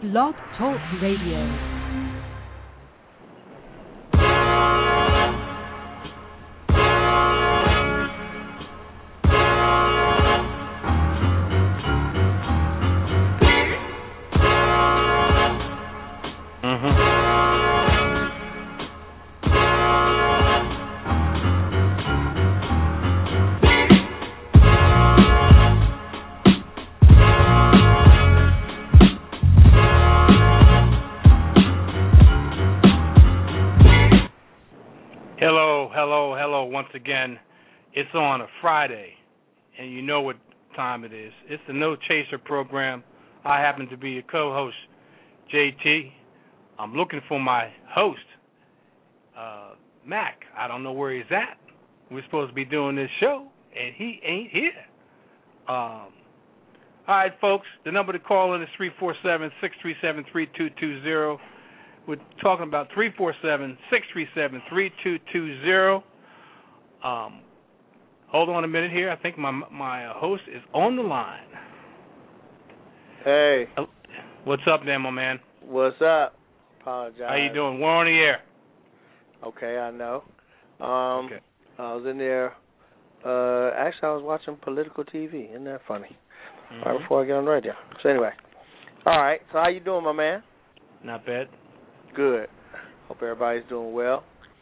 Blog Talk Radio. Once again, it's on a Friday, and you know what time it is. It's the No Chaser program. I happen to be your co-host, JT. I'm looking for my host, Mac. I don't know where he's at. We're supposed to be doing this show, and he ain't here. All right, folks, the number to call in is 347-637-3220. We're talking about 347-637-3220. Hold on a minute here. I think my host is on the line. Hey. What's up there, my man? What's up? Apologize. How you doing? We're on the air. Okay, I know. Okay. I was in there. Actually, I was watching political TV. Isn't that funny? Mm-hmm. Right before I get on the radio. So anyway. All right. So how you doing, my man? Not bad. Good. Hope everybody's doing well.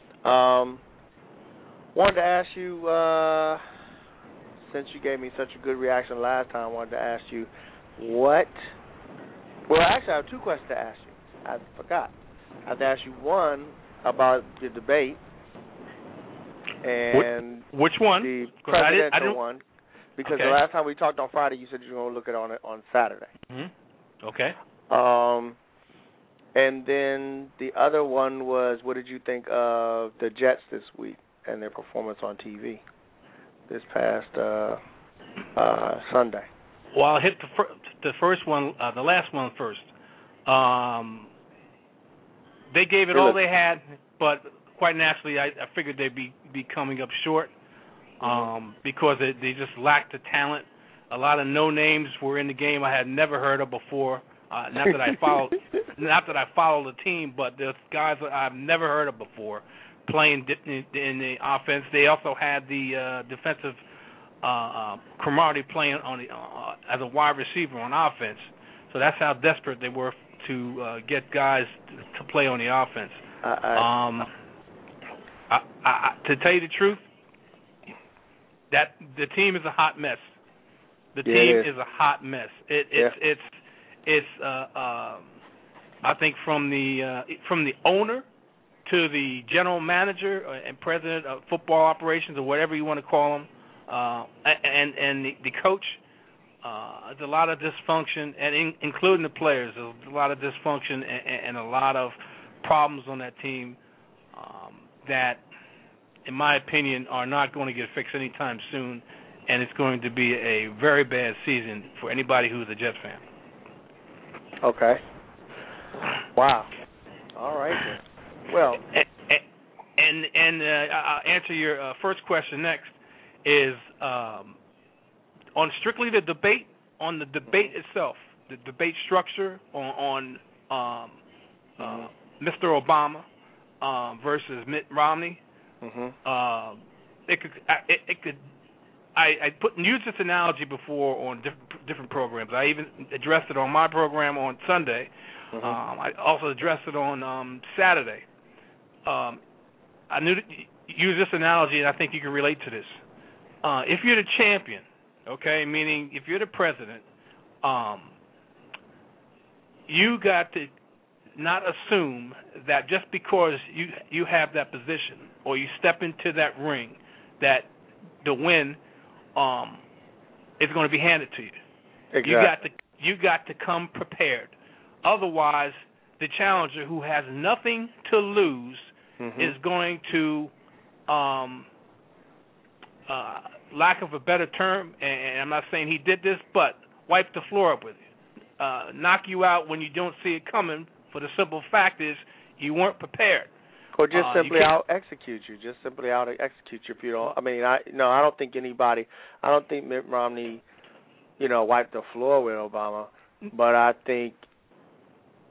Wanted to ask you, since you gave me such a good reaction last time, I wanted to ask you what... Well, actually, I have two questions to ask you. I forgot. I have to ask you one about the debate and... Which one? The presidential one. Because okay. The last time we talked on Friday, you said you were going to look at it on Saturday. Mm-hmm. Okay. And then the other one was, what did you think of the Jets this week and their performance on TV this past Sunday? Well, I'll hit the first one, the last one first. They gave it all they had, but quite naturally, I figured they'd be coming up short because they just lacked the talent. A lot of no names were in the game I had never heard of before. Not that I follow the team, but there's guys that I've never heard of before playing in the offense. They also had the defensive Cromartie playing on as a wide receiver on offense. So that's how desperate they were to get guys to play on the offense. To tell you the truth, that the team is a hot mess. The team is a hot mess. It's I think from the owner to the general manager and president of football operations or whatever you want to call them, and the coach, there's a lot of dysfunction, and including the players, there's a lot of dysfunction and a lot of problems on that team that, in my opinion, are not going to get fixed anytime soon, and it's going to be a very bad season for anybody who's a Jets fan. Okay. Wow. All right. Well, and I'll answer your first question next. Is on strictly the debate, on the debate itself, the debate structure on Mr. Obama versus Mitt Romney. Mm-hmm. It could. I used this analogy before on different programs. I even addressed it on my program on Sunday. Mm-hmm. I also addressed it on Saturday. I knew to use this analogy, and I think you can relate to this. If you're the champion, okay, meaning if you're the president, you got to not assume that just because you have that position or you step into that ring that the win is going to be handed to you. Exactly. You got to come prepared. Otherwise, the challenger who has nothing to lose is going to, lack of a better term, and I'm not saying he did this, but wipe the floor up with you. Knock you out when you don't see it coming, for the simple fact is you weren't prepared. Or just simply out-execute you. Just simply out-execute you if you don't. I mean, I don't think Mitt Romney, wiped the floor with Obama, but I think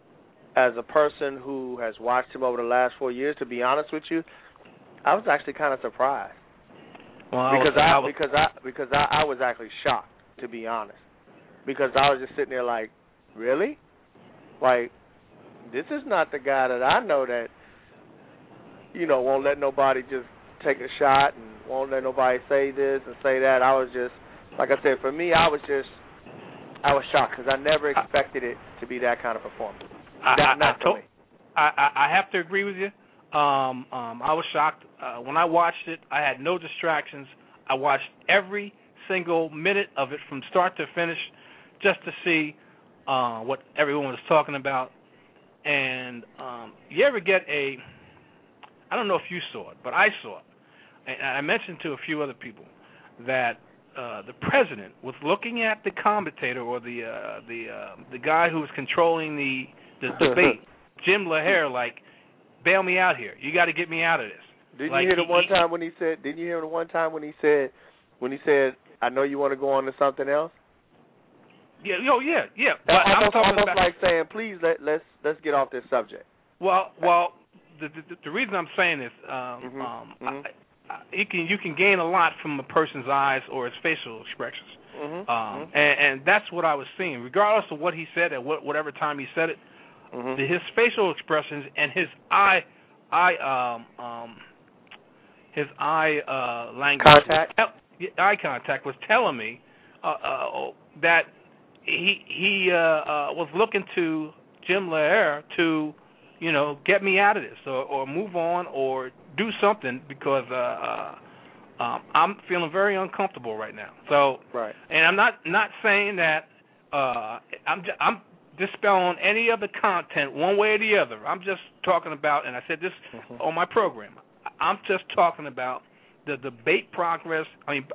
as a person who has watched him over the last 4 years, to be honest with you, I was actually kind of surprised. Well, because I was actually shocked, to be honest. Because I was just sitting there like, really? Like, this is not the guy that I know that, won't let nobody just take a shot and won't let nobody say this and say that. I was just, like I said, for me, I was shocked because I never expected it to be that kind of performance. I have to agree with you. I was shocked. When I watched it, I had no distractions. I watched every single minute of it from start to finish just to see what everyone was talking about. And you ever get I don't know if you saw it, but I saw it. And I mentioned to a few other people that the president was looking at the commentator or the guy who was controlling the debate, Jim LaHair, like, bail me out here. You got to get me out of this. Didn't you hear the one time when he said, I know you want to go on to something else? Yeah, yeah. But almost like saying, please let's get off this subject. Well, the reason I'm saying this, you can gain a lot from a person's eyes or his facial expressions, and that's what I was seeing, regardless of what he said at whatever time he said it. His facial expressions and his eye language, eye contact was telling me that he was looking to Jim LaHair to, get me out of this or move on or do something because I'm feeling very uncomfortable right now. So, right. And I'm not saying that I'm dispelling any of the content one way or the other. I'm just talking about, and I said this on my program, I'm just talking about the debate process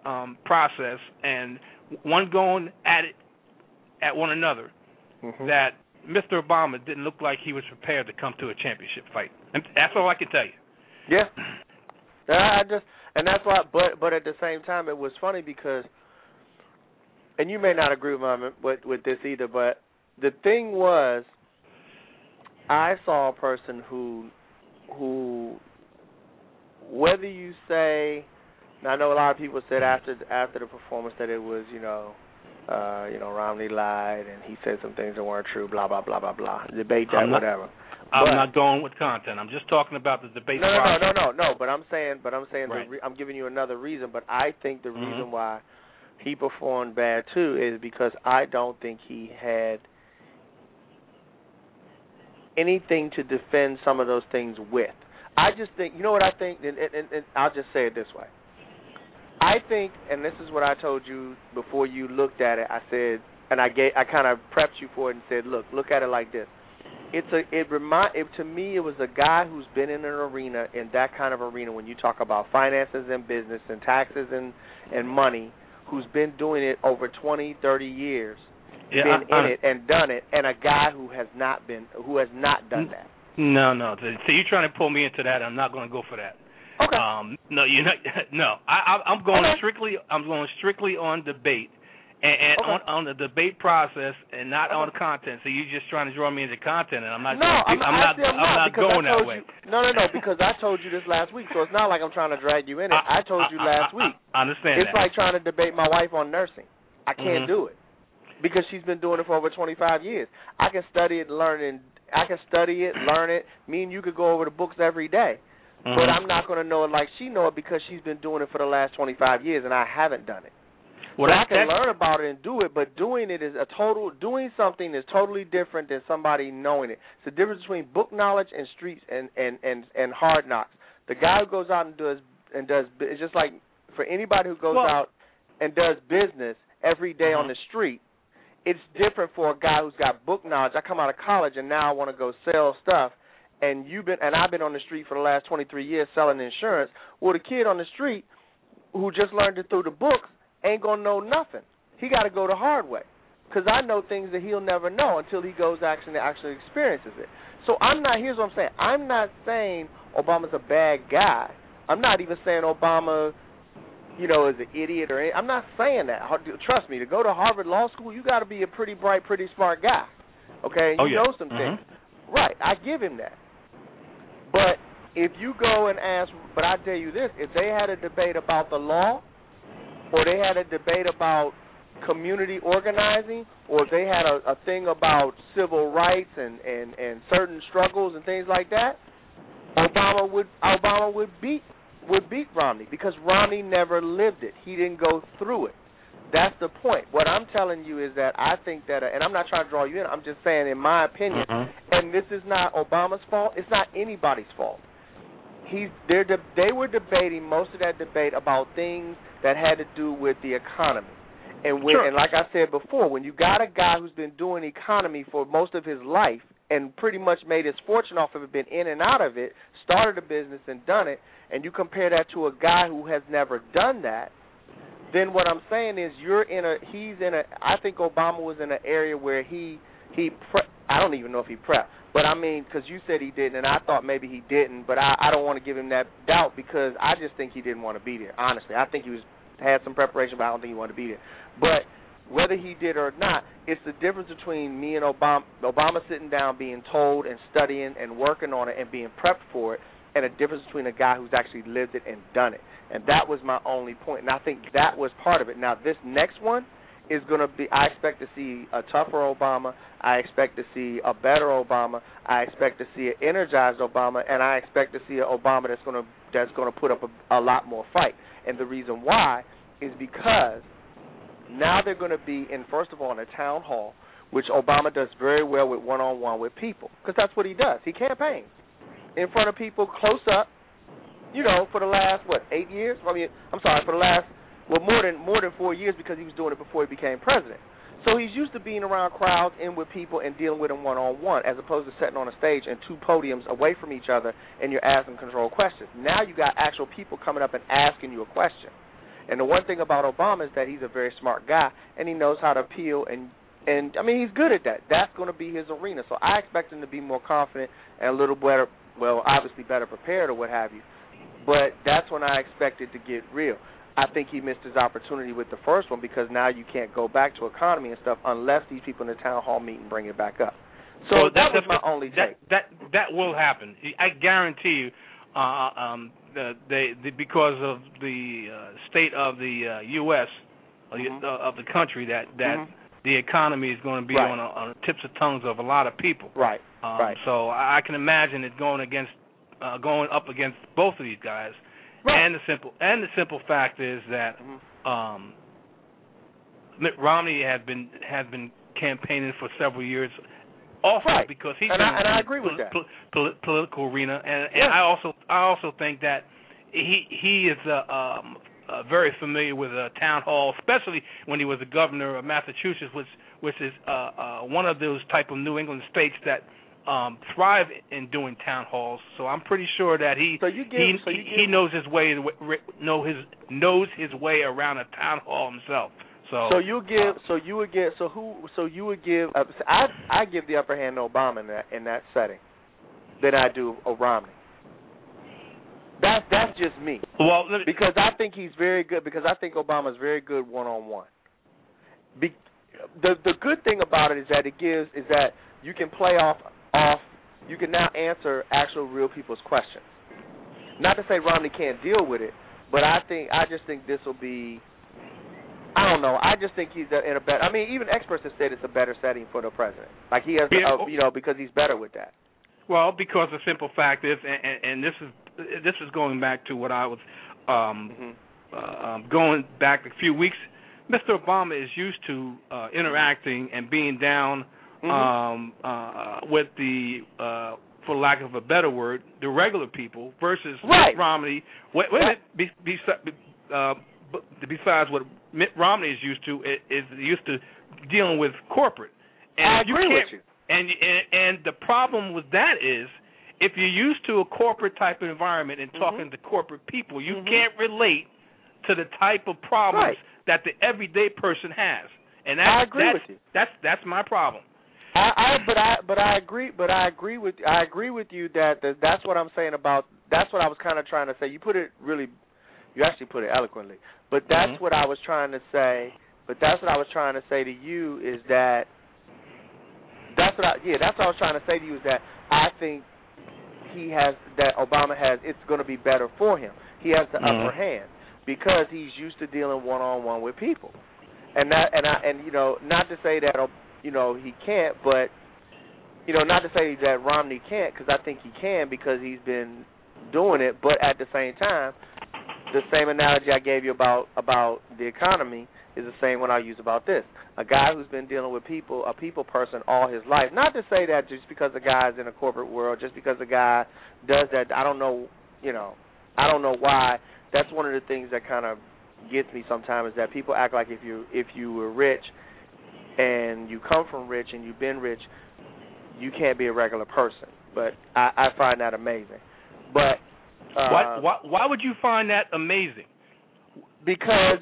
and one going at it at one another, that Mr. Obama didn't look like he was prepared to come to a championship fight. And that's all I can tell you. Yeah. And that's why, but at the same time, it was funny because, and you may not agree with this either, but the thing was, I saw a person who, whether you say, and I know a lot of people said after the performance that it was, Romney lied and he said some things that weren't true, blah blah blah blah blah. Debate that, whatever. I'm not going with content. I'm just talking about the debate. No. But I'm saying, right. I'm giving you another reason. But I think the reason why he performed bad too is because I don't think he had anything to defend some of those things with. I just think, you know what I think, and I'll just say it this way. I think, and this is what I told you before you looked at it. I said, and I kind of prepped you for it and said, look at it like this. To me, it was a guy who's been in an arena, in that kind of arena, when you talk about finances and business and taxes and money, who's been doing it over 20, 30 years, been in it and done it, and a guy who has not done that. No. So you're trying to pull me into that. I'm not going to go for that. Okay. No, you're not. No, I'm going strictly. I'm going strictly on debate, and on the debate process, and not on the content. So you're just trying to draw me into content, and I'm not. I'm not going that way. No, because I told you this last week, so it's not like I'm trying to drag you in it. I told you last week. I understand. It's like trying to debate my wife on nursing. I can't do it because she's been doing it for over 25 years. I can study it, learn it. Me and you could go over the books every day. But I'm not going to know it like she know it because she's been doing it for the last 25 years and I haven't done it. Well, so I can learn about it and do it, but doing something is totally different than somebody knowing it. It's the difference between book knowledge and streets and hard knocks. The guy who goes out and does it's just like for anybody who goes out and does business every day on the street. It's different for a guy who's got book knowledge. I come out of college and now I want to go sell stuff. And I've been on the street for the last 23 years selling insurance. Well, the kid on the street who just learned it through the books ain't going to know nothing. He got to go the hard way because I know things that he'll never know until he goes actually experiences it. So here's what I'm saying. I'm not saying Obama's a bad guy. I'm not even saying Obama, is an idiot or anything. I'm not saying that. Trust me, to go to Harvard Law School, you got to be a pretty bright, pretty smart guy. Okay? You know some things. Right, I give him that. But if you go and ask, but I tell you this, if they had a debate about the law, or they had a debate about community organizing, or if they had a thing about civil rights and certain struggles and things like that, Obama would beat Romney, because Romney never lived it. He didn't go through it. That's the point. What I'm telling you is that I think that, and I'm not trying to draw you in, I'm just saying in my opinion, and this is not Obama's fault, it's not anybody's fault. They were debating most of that debate about things that had to do with the economy. And and like I said before, when you got a guy who's been doing economy for most of his life and pretty much made his fortune off of it, been in and out of it, started a business and done it, and you compare that to a guy who has never done that, then what I'm saying is I think Obama was in an area where I don't even know if he prepped, but I mean, because you said he didn't, and I thought maybe he didn't, but I don't want to give him that doubt, because I just think he didn't want to be there, honestly. I think he had some preparation, but I don't think he wanted to be there. But whether he did or not, it's the difference between me and Obama sitting down, being told and studying and working on it and being prepped for it, and a difference between a guy who's actually lived it and done it. And that was my only point, and I think that was part of it. Now, this next one is going to be, I expect to see a tougher Obama. I expect to see a better Obama. I expect to see an energized Obama, and I expect to see an Obama that's going to put up a lot more fight. And the reason why is because now they're going to be first of all, in a town hall, which Obama does very well with one-on-one with people, because that's what he does. He campaigns in front of people close up, for the last, 8 years? For the last, more than 4 years, because he was doing it before he became president. So he's used to being around crowds and with people and dealing with them one-on-one, as opposed to sitting on a stage and two podiums away from each other and you're asking control questions. Now you got actual people coming up and asking you a question. And the one thing about Obama is that he's a very smart guy, and he knows how to appeal, and I mean, he's good at that. That's going to be his arena. So I expect him to be more confident and a little better, obviously better prepared or what have you. But that's when I expect it to get real. I think he missed his opportunity with the first one, because now you can't go back to economy and stuff unless these people in the town hall meet and bring it back up. So that was my only take. That will happen. I guarantee you, because of the state of the U.S., of the country, that the economy is going to be on the tips of tongues of a lot of people. Right. So I can imagine it going up against both of these guys. Right. And the simple fact is that Mitt Romney has been campaigning for several years, also because he's I agree with that political arena, and I also think that he is very familiar with a town hall, especially when he was the governor of Massachusetts, which is one of those type of New England states that thrive in doing town halls. So I'm pretty sure that he knows his way knows his way around a town hall himself. So I give the upper hand to Obama in that setting than I do Romney. That's just me. Well, because I think he's very good. Because I think Obama's very good one-on-one. The good thing about it is that you can play off. You can now answer actual real people's questions. Not to say Romney can't deal with it, but I just think this will be. I don't know. I just think he's in a better. I mean, even experts have said it's a better setting for the president. Like he has, because he's better with that. Well, because the simple fact is, and this is going back to what I was going back a few weeks. Mr. Obama is used to interacting and being down with the, for lack of a better word, the regular people versus Mitt Romney. Besides what Mitt Romney is used to, is used to dealing with corporate. And I agree with you. And the problem with that is, if you're used to a corporate type of environment and talking to corporate people, you can't relate to the type of problems that the everyday person has. And I agree with you. That's my problem. But I agree with you that's what I'm saying about. That's what I was kind of trying to say. You actually put it eloquently. But that's what I was trying to say. But that's what I was trying to say to you is that That's what I was trying to say to you, is that I think Obama has, it's going to be better for him. He has the upper hand because he's used to dealing one-on-one with people. And you know, not to say that, you know, he can't, but, you know, not to say that Romney can't, because I think he can because he's been doing it, but at the same time, the same analogy I gave you about the economy is the same one I use about this. A guy who's been dealing with people, a people person all his life. Not to say that just because the guy's in a corporate world, just because the guy does that, I don't know, you know, I don't know why. That's one of the things that kind of gets me sometimes, is that people act like if you were rich and you come from rich and you've been rich, you can't be a regular person. But I find that amazing. But why would you find that amazing? Because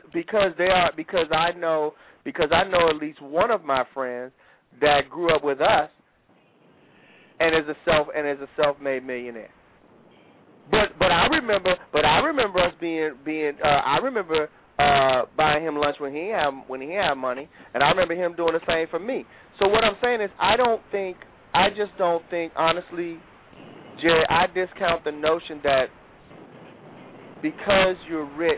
I know at least one of my friends that grew up with us and is a self-made millionaire. But I remember us I remember buying him lunch when he had money, and I remember him doing the same for me. So what I'm saying is, I just don't think, honestly, Jerry, I discount the notion that because you're rich,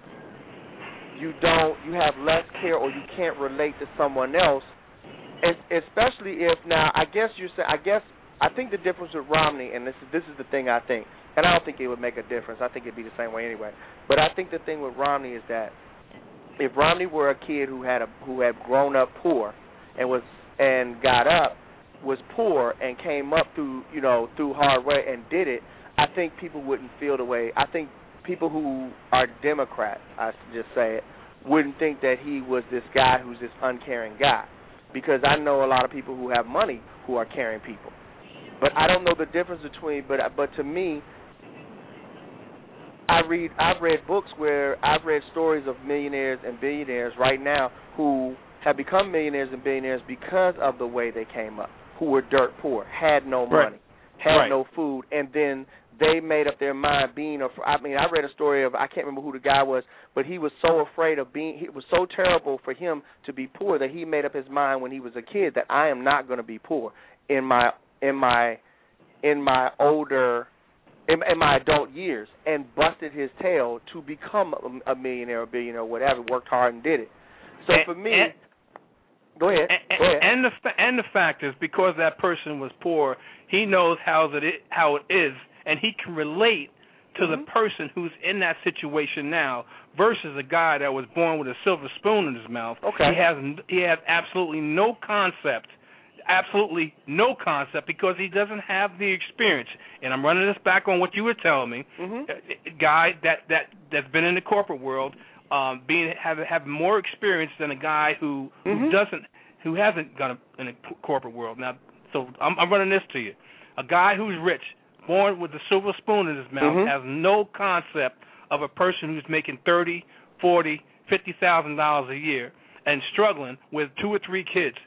you have less care or you can't relate to someone else, especially if, now, I think the difference with Romney, and this is the thing I think, and I don't think it would make a difference. I think it'd be the same way anyway. But I think the thing with Romney is that if Romney were a kid who had grown up poor and got up, was poor and came up through hard way and did it, I think people wouldn't feel the way. I think people who are Democrats, I should just say it, wouldn't think that he was this guy who's this uncaring guy. Because I know a lot of people who have money who are caring people. But I don't know the difference between, but to me, I've read books where I've read stories of millionaires and billionaires right now who have become millionaires and billionaires because of the way they came up, who were dirt poor, had no money, had no food, and then they made up their mind I read a story of, I can't remember who the guy was, but he was so afraid of it was so terrible for him to be poor that he made up his mind when he was a kid that I am not going to be poor in my adult years, and busted his tail to become a millionaire or billionaire or whatever, worked hard and did it. So for me, go ahead. And the fact is, because that person was poor, he knows how it is, and he can relate to the person who's in that situation now versus a guy that was born with a silver spoon in his mouth. Okay. He has absolutely no concept because he doesn't have the experience. And I'm running this back on what you were telling me. A guy that's been in the corporate world, have more experience than a guy who hasn't gone in the corporate world. Now, so I'm running this to you. A guy who's rich, born with a silver spoon in his mouth, has no concept of a person who's making $30,000, $40,000, $50,000 a year and struggling with 2 or 3 kids.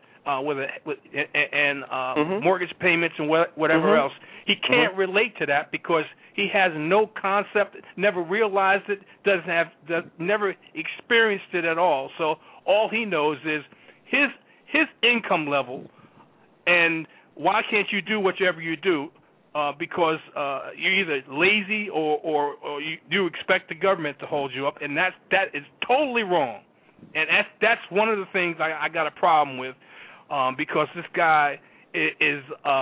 Mortgage payments and whatever else. He can't relate to that because he has no concept, never realized it, never experienced it at all. So all he knows is his income level, and why can't you do whatever you do? Because you're either lazy or you expect the government to hold you up, and that is totally wrong. And that's one of the things I got a problem with. Because this guy is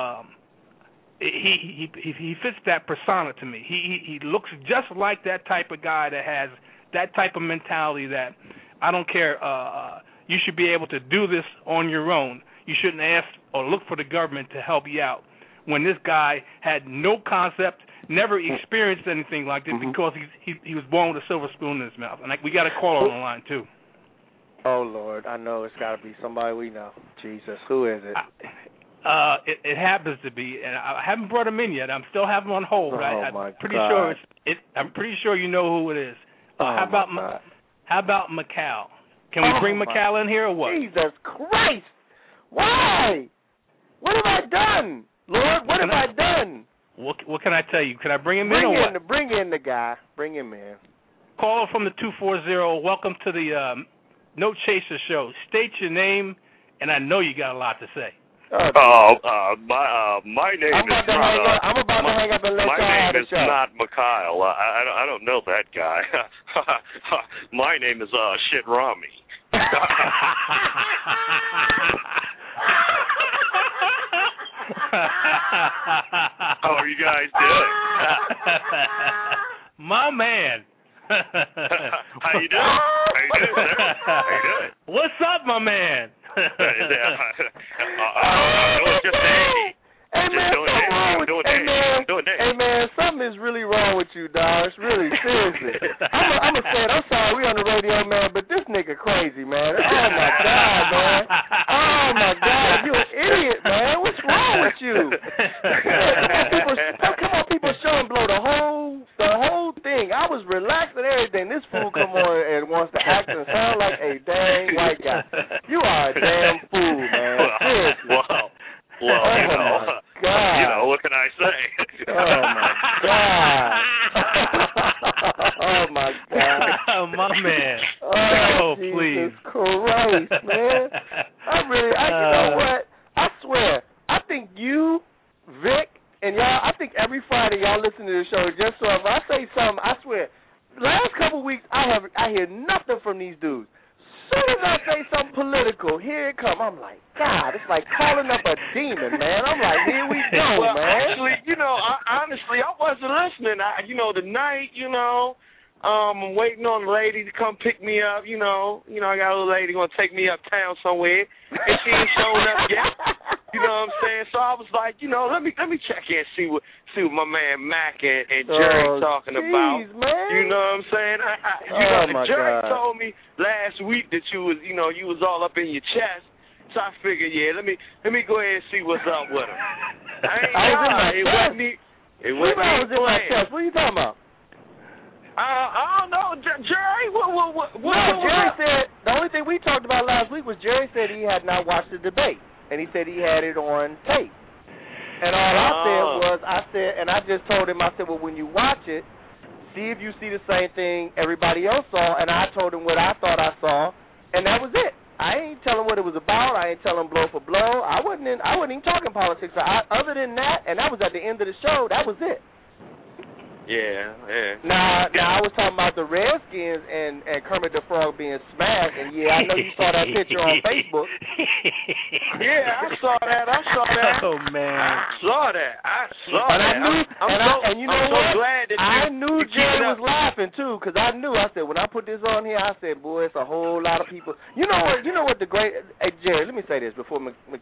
he fits that persona to me. He looks just like that type of guy that has that type of mentality that I don't care. You should be able to do this on your own. You shouldn't ask or look for the government to help you out. When this guy had no concept, never experienced anything like this because he was born with a silver spoon in his mouth. And we got a caller on the line too. Oh, Lord, I know it's got to be somebody we know. Jesus, who is it? It happens to be, and I haven't brought him in yet. I'm still having him on hold. I'm pretty sure you know who it is. How about Macau? Can we bring Macau in here or what? Jesus Christ! Why? What have I done, Lord? What have I done? What can I tell you? Can I bring him in or what? Bring in the guy. Bring him in. Caller from the 240. Welcome to the No Chaser Show. State your name, and I know you got a lot to say. My name is not. I'm about to hang up and let my y'all name have is not Mikhail. I don't know that guy. My name is Shit Rami. How are you guys doing? My man. How you doing? How you doing, sir? How you doing? What's up, my man? It's just Andy. Hey man, something is really wrong with you, dog. It's really seriously. I'm gonna say it. I'm sorry, we on the radio, man, but this nigga crazy, man. Oh my god, man. Oh my god, you an idiot, man. What's wrong with you? Come on, people, show and blow the whole thing. I was relaxed and everything. This fool come on and wants to act and sound like a dang white guy. You are a damn fool, man. Seriously. Well, what can I say? Oh my god. Oh my god. My man. Oh, Jesus please. Christ, man. You know what? I swear, I think you, Vic, and y'all, I think every Friday y'all listen to the show just so if I say something, I swear, last couple weeks I hear nothing from these dudes. Soon as I say something political, here it come. I'm like, God, it's like calling up a demon, man. I'm like, here we go, man. Actually, honestly, I wasn't listening. Tonight, I'm waiting on the lady to come pick me up. I got a little lady gonna take me uptown somewhere, and she ain't showing up yet. You know what I'm saying? So I was like, let me check in, see what my man Mac and Jerry talking about. Man. You know what I'm saying? Jerry told me last week that you was all up in your chest. So I figured, let me go ahead and see what's up with him. It wasn't me. It wasn't me playing. What are you talking about? I don't know, Jerry. What Jerry said the only thing we talked about last week was Jerry said he had not watched the debate, and he said he had it on tape. And all I just told him, I said, well, when you watch it, see if you see the same thing everybody else saw, and I told him what I thought I saw, and that was it. I ain't telling what it was about. I ain't telling blow for blow. I wasn't even talking politics. Other than that, and that was at the end of the show, that was it. Yeah. Now I was talking about the Redskins and Kermit the Frog being smashed, and I know you saw that picture on Facebook. Yeah, I saw that. Oh man, I saw that. I'm so glad that I knew Jerry was laughing too, because I said when I put this on here, I said, boy, it's a whole lot of people. You know what the great? Hey Jerry, let me say this before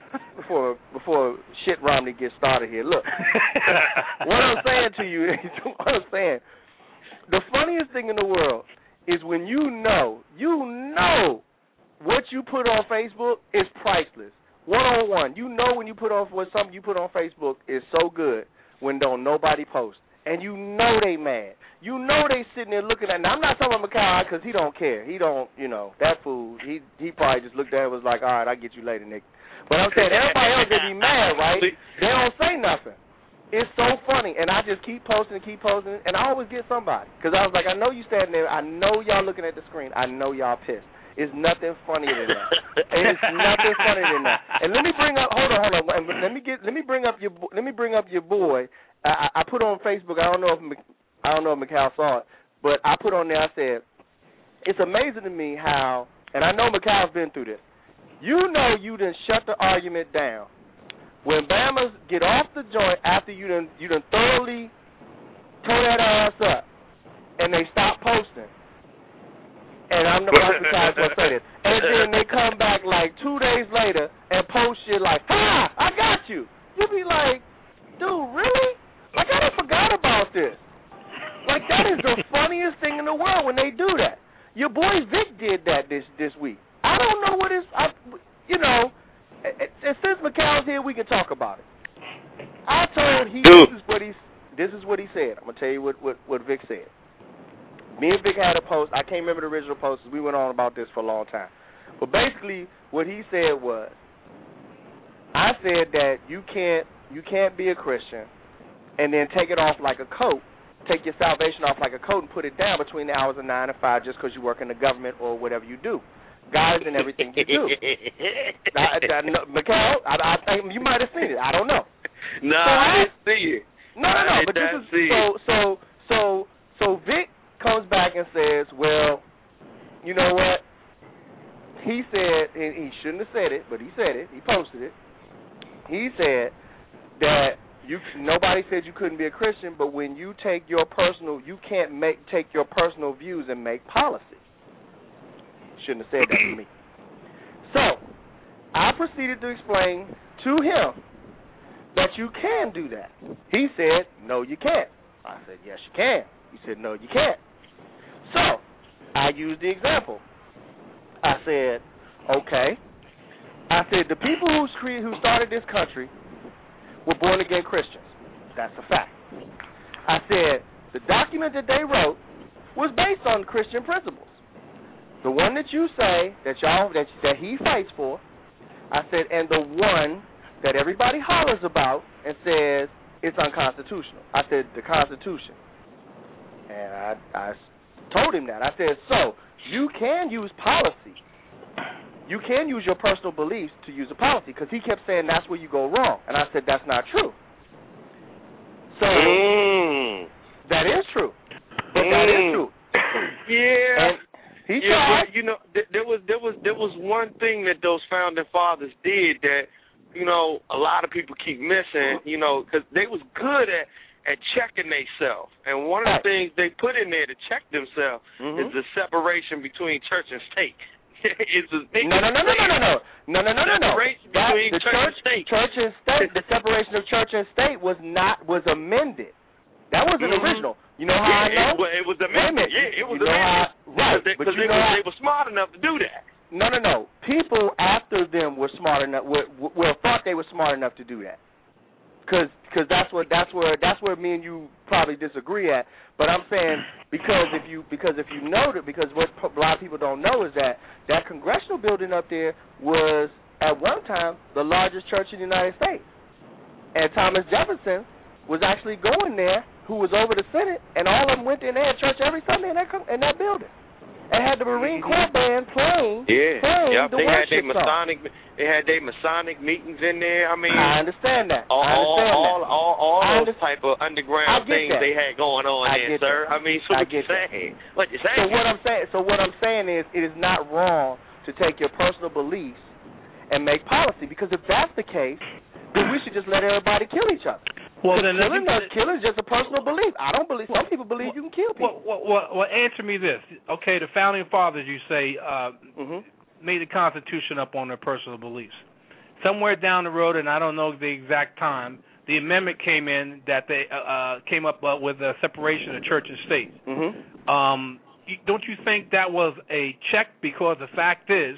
Shit Romney gets started here. Look, what I'm saying to you is. I'm saying, the funniest thing in the world is when you know what you put on Facebook is priceless. One-on-one, when you put on something you put on Facebook is so good when don't nobody post, and they mad. They sitting there looking at. Now I'm not talking about Mikhail because he don't care. He don't, that fool. He probably just looked at it and was like, all right, I'll get you later, Nick. But I'm saying everybody else they be mad, right? They don't say nothing. It's so funny, and I just keep posting, and I always get somebody. Because I was like, I know you standing there. I know y'all looking at the screen. I know y'all pissed. It's nothing funnier than that. It's nothing funnier than that. And let me bring up. Hold on. Let me bring up your boy. I put on Facebook. I don't know if Mikhail saw it, but I put on there. I said, it's amazing to me how, and I know Mikhail's been through this. You done shut the argument down. When Bammers get off the joint after you done thoroughly tore that ass up, and they stop posting, and I'm not going to say this, and then they come back like 2 days later and post shit like, I got you. You be like, dude, really? Like, I done forgot about this. Like, that is the funniest thing in the world when they do that. Your boy Vic did that this week. I don't know what is, and since Mikhail's here, we can talk about it. I told this is what he said. I'm gonna tell you what Vic said. Me and Vic had a post. I can't remember the original post. We went on about this for a long time. But basically, what he said was, I said that you can't be a Christian and then take it off like a coat. Take your salvation off like a coat and put it down between the hours of 9 and 5 just because you work in the government or whatever you do. God is in everything you do. Mikhail, I think you might have seen it. I don't know. No, I didn't see it. No. But this is so Vic comes back and says, well, you know what? He said, and he shouldn't have said it, but he said it. He posted it. He said that nobody said you couldn't be a Christian, but when you take your personal, you can't take your personal views and make policy. Shouldn't have said that to me. So I proceeded to explain to him that you can do that. He said, no, you can't. I said, yes, you can. He said, no, you can't. So I used the example. I said, okay. I said, the people who started this country were born-again Christians. That's a fact. I said, the document that they wrote was based on Christian principles. The one that you say that he fights for, I said, and the one that everybody hollers about and says it's unconstitutional. I said, the Constitution. And I told him that. I said, so you can use policy. You can use your personal beliefs to use a policy, because he kept saying that's where you go wrong. And I said, that's not true. So that is true. But that is true. Yeah. And he tried. But, you know, there was one thing that those founding fathers did that, you know, a lot of people keep missing, you know, because they was good at checking themselves. And one of the things they put in there to check themselves is the separation between church and state. It's a big No. Separation between church and state. Church and state. The separation of church and state was amended. That wasn't original. You know how I know? It was amended. Yeah, it was amended. Right. Because they were smart enough to do that. No. People after them were smart enough. Thought they were smart enough to do that. Because that's where me and you probably disagree at. But I'm saying because if you know that, because what a lot of people don't know is that congressional building up there was at one time the largest church in the United States, and Thomas Jefferson was actually going there, who was over the Senate, and all of them went in there at church every Sunday in that building. And had the Marine Corps band playing the worship song. They had their Masonic meetings in there. I mean, I understand that. All those type of underground things that. they had going on there, sir. That. I mean, so what you saying? What you saying? So what I'm saying is, it is not wrong to take your personal beliefs and make policy, because if that's the case, then we should just let everybody kill each other. Well, then killing is just a personal belief. I don't believe. Some people believe you can kill people. Well, answer me this. Okay, the founding fathers, you say, made the Constitution up on their personal beliefs. Somewhere down the road, and I don't know the exact time, the amendment came in that they came up with a separation of church and state. Don't you think that was a check? Because the fact is,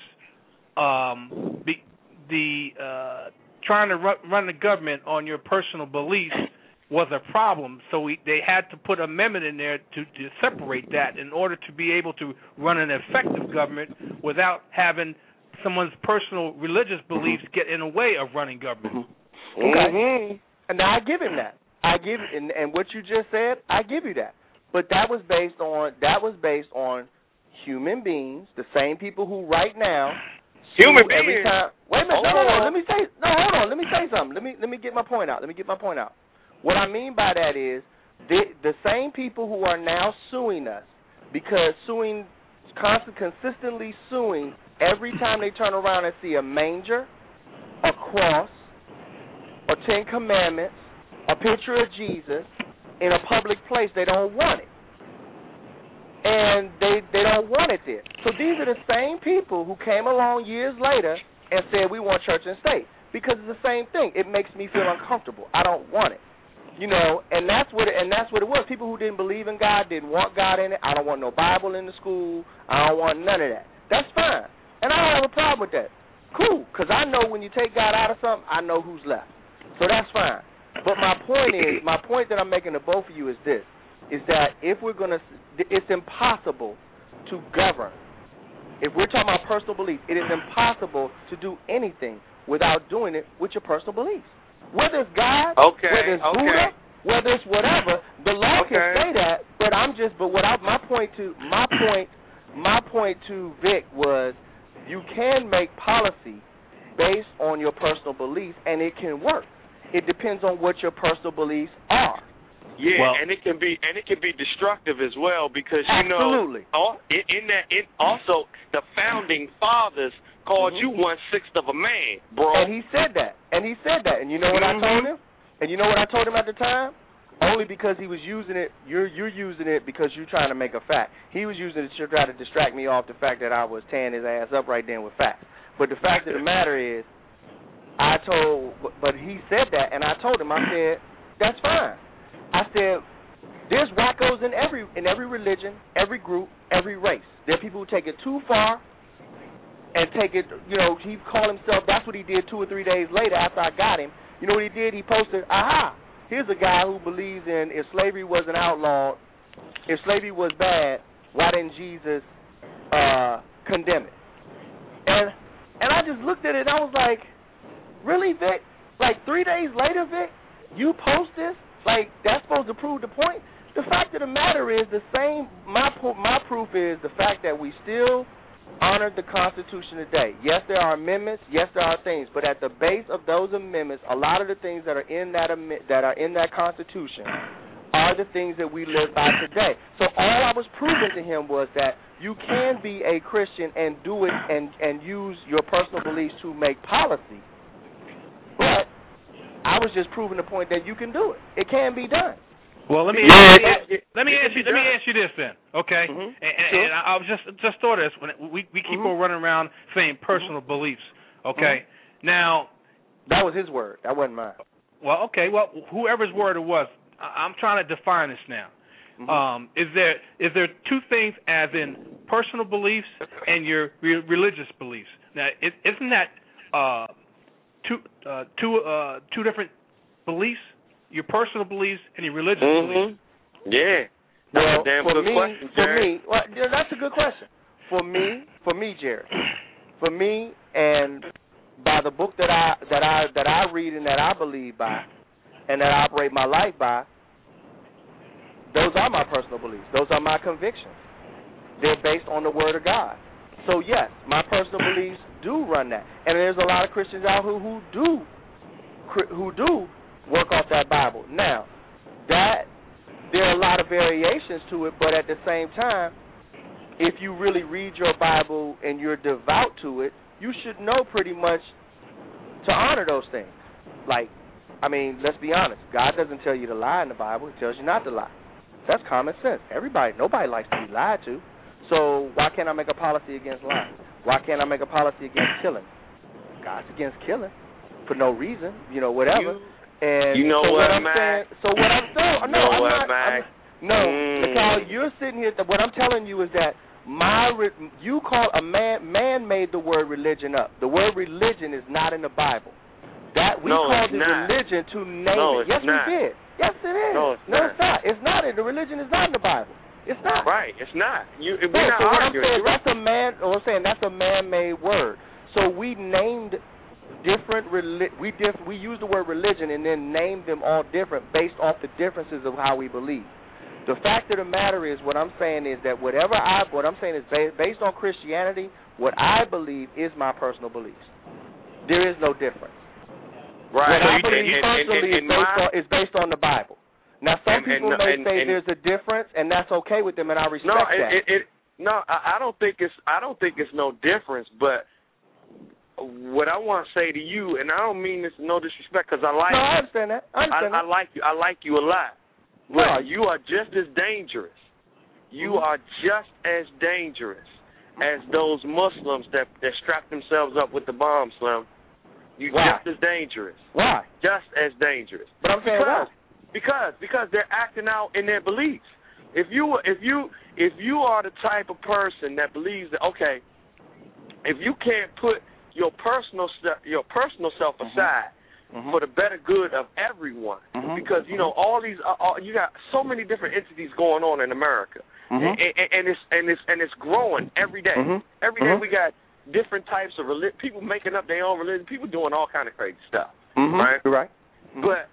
trying to run the government on your personal beliefs was a problem, so they had to put an amendment in there to separate that in order to be able to run an effective government without having someone's personal religious beliefs get in the way of running government. Okay. And I give him that. And what you just said, I give you that. But that was based on human beings, the same people who right now human beings. Every time. Wait a minute. No. Let me say something. Let me get my point out. What I mean by that is the same people who are now suing us, because consistently suing every time they turn around and see a manger, a cross, or 10 Commandments, a picture of Jesus in a public place, they don't want it. And they don't want it there. So these are the same people who came along years later and said we want church and state, because it's the same thing. It makes me feel uncomfortable. I don't want it. You know, and that's what it was. People who didn't believe in God, didn't want God in it. I don't want no Bible in the school. I don't want none of that. That's fine. And I don't have a problem with that. Cool, because I know when you take God out of something, I know who's left. So that's fine. But my point that I'm making to both of you is this, is that if we're going to, it's impossible to govern. If we're talking about personal beliefs, it is impossible to do anything without doing it with your personal beliefs. Whether it's God, whether it's Buddha, whether it's whatever, the law can say that. But my point to Vic was, you can make policy based on your personal beliefs, and it can work. It depends on what your personal beliefs are. Yeah, well, and it can be destructive as well, because absolutely. Also the founding fathers called you 1/6 of a man, bro. And he said that. And you know what I told him? And you know what I told him at the time? Only because he was using it. You're using it because you're trying to make a fact. He was using it to try to distract me off the fact that I was tearing his ass up right then with facts. But the fact of the matter is, but he said that, and I told him, I said, that's fine. I said, there's wackos in every religion, every group, every race. There are people who take it too far and take it, he called himself, that's what he did 2 or 3 days later after I got him. You know what he did? He posted, here's a guy who believes in if slavery wasn't outlawed, if slavery was bad, why didn't Jesus condemn it? And I just looked at it and I was like, really, Vic? Like 3 days later, Vic, you post this? Like, that's supposed to prove the point? The fact of the matter is the same. My proof is the fact that we still honored the Constitution today. Yes, there are amendments. Yes, there are things. But at the base of those amendments, a lot of the things that are in that Constitution are the things that we live by today. So all I was proving to him was that you can be a Christian and do it and use your personal beliefs to make policy. But I was just proving the point that you can do it. It can be done. Well, let me ask you this then, okay? Mm-hmm. And I was just thought of this when we keep on running around saying personal beliefs, okay? Now, that was his word. That wasn't mine. Well, okay. Well, whoever's word it was, I'm trying to define this now. Is there two things, as in personal beliefs and your religious beliefs? Now, isn't that two different beliefs? Your personal beliefs and your religious beliefs. Yeah. Well, that's a damn good question, Jerry. Well, that's a good question. For me, Jerry. For me, and by the book that I read and that I believe by, and that I operate my life by, those are my personal beliefs. Those are my convictions. They're based on the Word of God. So yes, my personal beliefs do run that, and there's a lot of Christians out who do work off that Bible. Now, there are a lot of variations to it, but at the same time, if you really read your Bible and you're devout to it, you should know pretty much to honor those things. Like, I mean, let's be honest. God doesn't tell you to lie in the Bible. He tells you not to lie. That's common sense. Nobody likes to be lied to. So why can't I make a policy against lying? Why can't I make a policy against killing? God's against killing for no reason, whatever. And you know so what, Mac? So what I'm saying, Mikal, you're sitting here. What I'm telling you is that you call a man made the word religion up. The word religion is not in the Bible. That we called it religion to name it. Yes, we did. Yes, it is. No, it's not. It's not. The religion is not in the Bible. It's not. Right. It's not. We're not arguing. That's a man-made word. So we named different we use the word religion and then name them all different based off the differences of how we believe. The fact of the matter is, what I'm saying is that what I'm saying is based on Christianity, what I believe is my personal beliefs. There is no difference. Right. What I believe personally is based on the Bible. Now, some people may say there's a difference, and that's okay with them, and I respect that. I don't think it's no difference, but what I want to say to you, and I don't mean this no disrespect, because I like you. I understand that. I like you. I like you a lot. But you are just as dangerous. You are just as dangerous as those Muslims that strap themselves up with the bomb, Slim. You're just as dangerous. Why? Just as dangerous. But I'm saying why? Because they're acting out in their beliefs. If you are the type of person that believes that, okay, if you can't put your personal self aside for the better good of everyone, because all these you got so many different entities going on in America, and it's growing every day. Every day we got different types of people making up their own religion, people doing all kind of crazy stuff, right? Right. But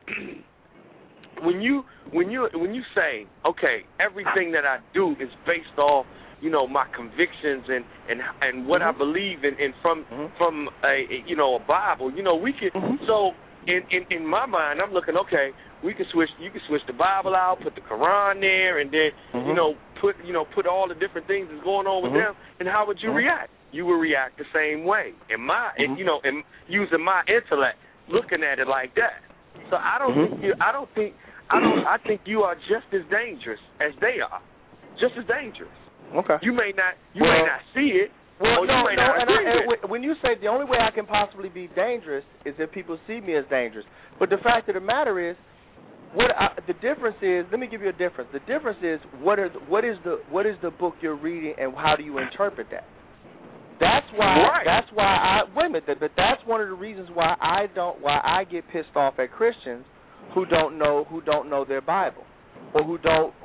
when you say, okay, everything that I do is based off my convictions and what I believe in from a a Bible. We could so in my mind I'm looking, okay, you can switch the Bible out, put the Quran there, and then put all the different things that's going on with them, and how would you react? You would react the same way. In using my intellect, looking at it like that. So I think you are just as dangerous as they are. Just as dangerous. Okay. You may not see it. Well, when you say the only way I can possibly be dangerous is if people see me as dangerous. But the fact of the matter is, the difference is, let me give you a difference. The difference is what is the book you're reading and how do you interpret that? That's why wait a minute, but that's one of the reasons why I get pissed off at Christians who don't know their Bible, or who don't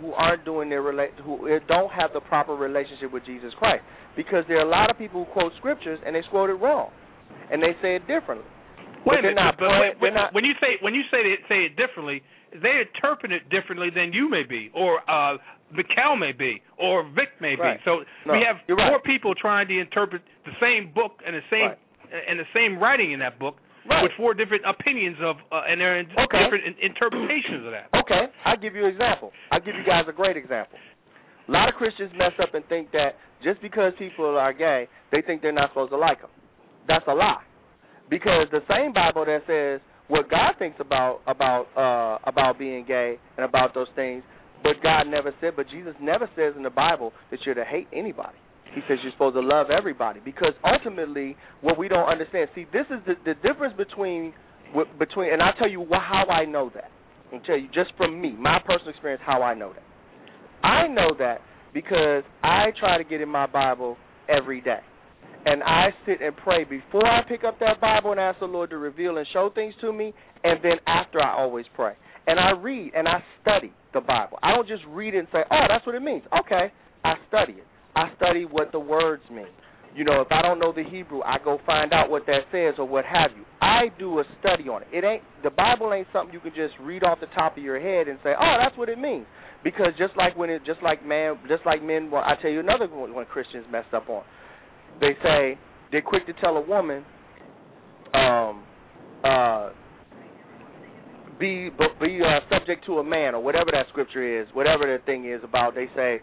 have the proper relationship with Jesus Christ, because there are a lot of people who quote scriptures and they quote it wrong, and they say it differently. Wait a minute, when you say it differently, they interpret it differently than you may be, or Mikal may be, or Vic may be. So we have four people trying to interpret the same book and the same writing in that book with four different opinions of and there are different interpretations of that. Okay, I'll give you an example. I'll give you guys a great example. A lot of Christians mess up and think that just because people are gay, they think they're not supposed to like them. That's a lie. Because the same Bible that says what God thinks about being gay and about those things, but Jesus never says in the Bible that you're to hate anybody. He says you're supposed to love everybody. Because ultimately, what we don't understand, see, this is the difference between, and I'll tell you how I know that. I'll tell you just from me, my personal experience, how I know that. I know that because I try to get in my Bible every day. And I sit and pray before I pick up that Bible and ask the Lord to reveal and show things to me, and then after I always pray. And I read and I study the Bible. I don't just read it and say, oh, that's what it means. Okay, I study it. I study what the words mean. If I don't know the Hebrew, I go find out what that says or what have you. I do a study on it. The Bible ain't something you can just read off the top of your head and say, oh, that's what it means. Because just like men, well, I tell you another one when Christians mess up on. They say they're quick to tell a woman, be subject to a man, or whatever that scripture is, whatever the thing is about. They say,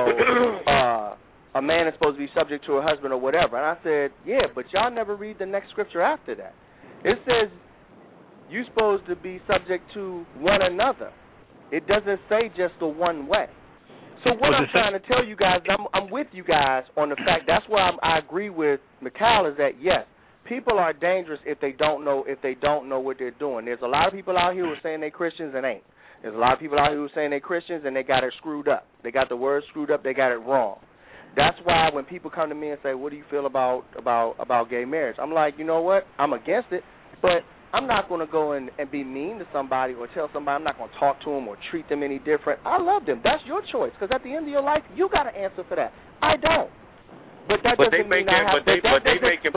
a man is supposed to be subject to a husband or whatever. And I said, yeah, but y'all never read the next scripture after that. It says you're supposed to be subject to one another. It doesn't say just the one way. So what I'm trying to tell you guys, I'm with you guys on the fact, that's why I agree with Mikal, is that, yes, people are dangerous if they don't know what they're doing. There's a lot of people out here who are saying they're Christians and ain't. There's a lot of people out here who are saying they're Christians and they got it screwed up. They got the word screwed up. They got it wrong. That's why when people come to me and say, what do you feel about gay marriage? I'm like, you know what? I'm against it, but I'm not going to go and be mean to somebody or tell somebody. I'm not going to talk to them or treat them any different. I love them. That's your choice, because at the end of your life, you got to answer for that. I don't. But that doesn't mean I have. But they making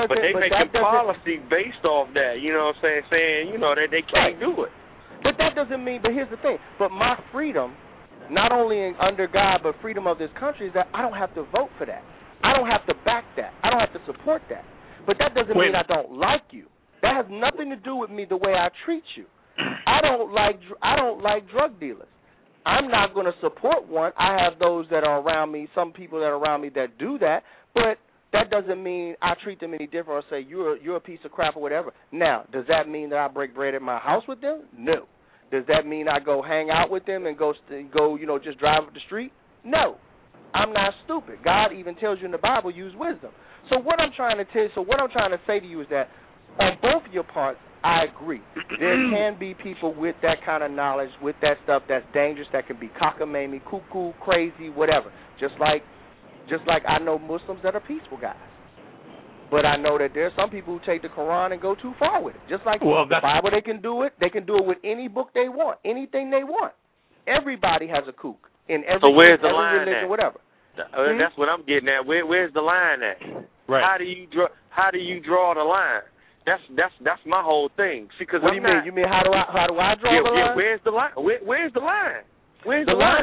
policy based off that. You know what I'm saying? That they can't do it. But that doesn't mean. But here's the thing. But my freedom, not only under God, but freedom of this country, is that I don't have to vote for that. I don't have to back that. I don't have to support that. But that doesn't mean I don't like you. That has nothing to do with me the way I treat you. I don't like drug dealers. I'm not going to support one. I have those that are around me, some people that are around me that do that, but that doesn't mean I treat them any different or say you're a piece of crap or whatever. Now, does that mean that I break bread at my house with them? No. Does that mean I go hang out with them and go just drive up the street? No. I'm not stupid. God even tells you in the Bible, use wisdom. So what I'm trying to say to you is that on both of your parts, I agree. There can be people with that kind of knowledge, with that stuff that's dangerous, that can be cockamamie, cuckoo, crazy, whatever. Just like I know Muslims that are peaceful guys. But I know that there's some people who take the Quran and go too far with it. Just like the Bible, they can do it. They can do it with any book they want, anything they want. Everybody has a kook in every religion, whatever. That's what I'm getting at. Where's the line at? Right. How do you draw the line? That's my whole thing. See, cause what do you mean? You mean how do I draw the line? Where's the line? Where's the line? Where's the line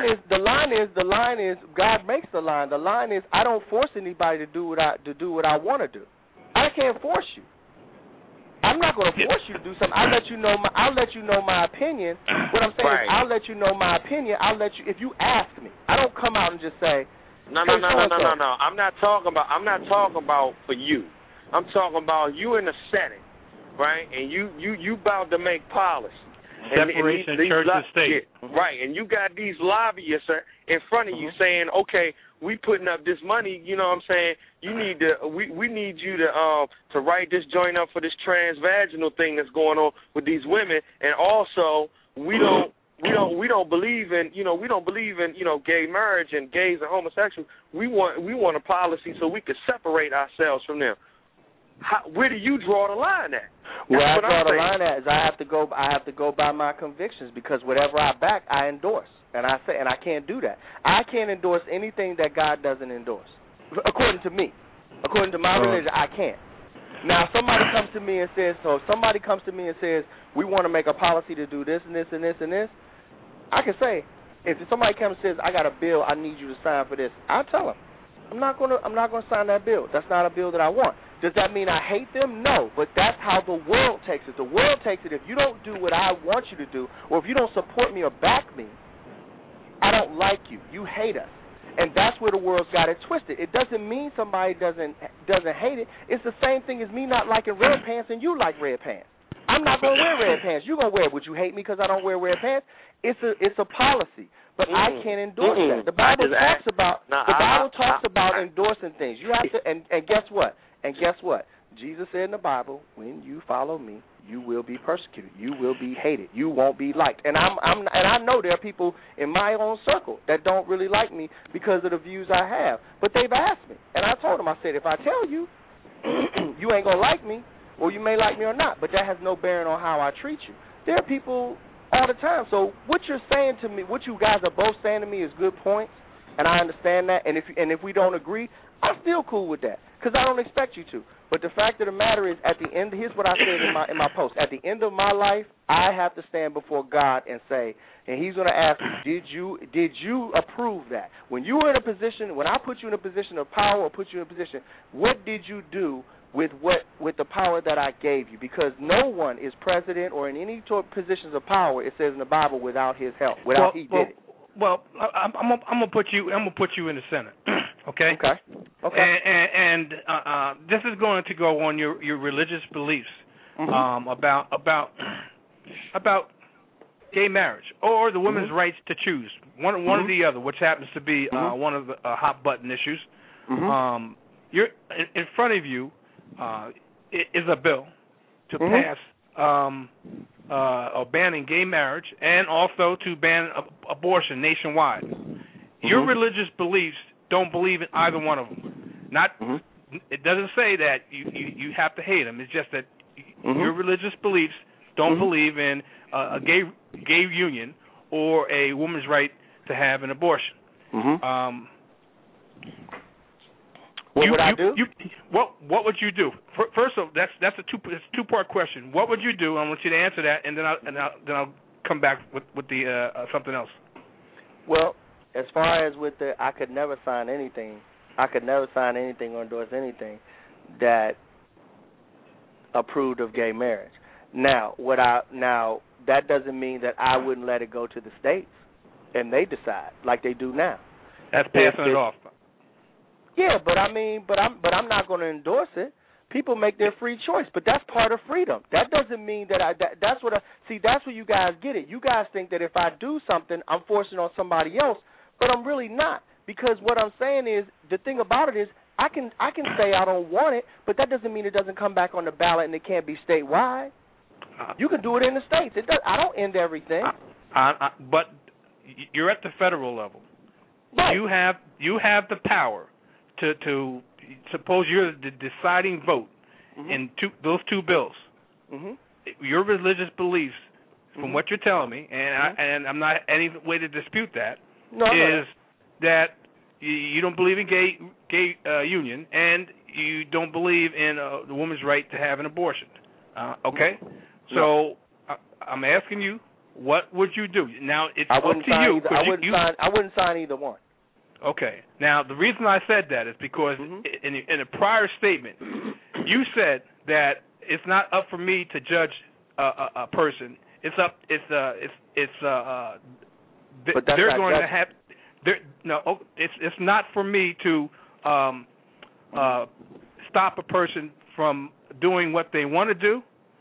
is God makes the line. The line is I don't force anybody to do what I want to do. I can't force you. I'm not going to force you to do something. I'll let you know my opinion. What I'm saying is I'll let you know my opinion. I'll let you if you ask me. I don't come out and just say No. I'm not talking about for you. I'm talking about you in the Senate, right? And you about to make policy. Separation of church and state. Yeah, right, and you got these lobbyists in front of you saying, okay, we putting up this money, you know what I'm saying? You need to, we need you to write this joint up for this transvaginal thing that's going on with these women, and also we don't believe in gay marriage and gays and homosexuals. We want a policy so we can separate ourselves from them. Where do you draw the line at? Where I draw the line at is I have to go by my convictions, because whatever I back, I endorse, and I can't do that. I can't endorse anything that God doesn't endorse, according to me, according to my religion. I can't. Now, if somebody comes to me and says, we want to make a policy to do this and this and this and this, I can say, if somebody comes and says, I got a bill, I need you to sign for this, I'll tell them, I'm not going to sign that bill. That's not a bill that I want. Does that mean I hate them? No, but that's how the world takes it. The world takes it, if you don't do what I want you to do, or if you don't support me or back me, I don't like you. You hate us. And that's where the world's got it twisted. It doesn't mean somebody doesn't hate it. It's the same thing as me not liking red pants and you like red pants. I'm not going to wear red pants. You're going to wear it. Would you hate me because I don't wear red pants? It's a policy. But I can't endorse that. The Bible talks about endorsing things. You have to, and guess what? Jesus said in the Bible, when you follow me, you will be persecuted. You will be hated. You won't be liked. And I know there are people in my own circle that don't really like me because of the views I have. But they've asked me, and I told them, I said, if I tell you, you ain't gonna like me, or you may like me or not, but that has no bearing on how I treat you. There are people all the time. So what you're saying to me, what you guys are both saying to me is good points, and I understand that. And if we don't agree, I'm still cool with that, because I don't expect you to. But the fact of the matter is, at the end, here's what I said in my post. At the end of my life, I have to stand before God and say, and He's going to ask me, did you approve that? When you were in a position, when I put you in a position of power or put you in a position, what did you do with the power that I gave you? Because no one is president or in any positions of power, it says in the Bible, without His help, He did it. Well, I'm gonna put you in the center, okay? Okay. And this is going to go on your religious beliefs about gay marriage or the women's rights to choose one or the other, which happens to be one of the hot button issues. You're in front of you is a bill to pass. Banning gay marriage and also to ban abortion nationwide. Your religious beliefs don't believe in either one of them. It doesn't say that you have to hate them. It's just that your religious beliefs don't believe in a gay union or a woman's right to have an abortion. What would I do? What would you do? First of all, that's a two-part question. What would you do? I want you to answer that, and then I'll come back with the something else. Well, as far as with I could never sign anything. I could never sign anything or endorse anything that approved of gay marriage. Now that doesn't mean that I wouldn't let it go to the states and they decide like they do now. That's passing it off. Yeah, but I'm not going to endorse it. People make their free choice, but that's part of freedom. That doesn't mean that that's where you guys get it. You guys think that if I do something, I'm forcing on somebody else, but I'm really not, because what I'm saying is, the thing about it is, I can say I don't want it, but that doesn't mean it doesn't come back on the ballot and it can't be statewide. You can do it in the states. I don't end everything. But you're at the federal level. Right. You have the power to suppose you're the deciding vote in those two bills. Your religious beliefs, from what you're telling me, and I'm not any way to dispute that, is that you don't believe in gay union and you don't believe in the woman's right to have an abortion. Okay? So I'm asking you, what would you do? Now it's up to you. I wouldn't sign either one. Okay. Now the reason I said that is because in a prior statement, you said that it's not up for me to judge a person. It's not for me to stop a person from doing what they want to do,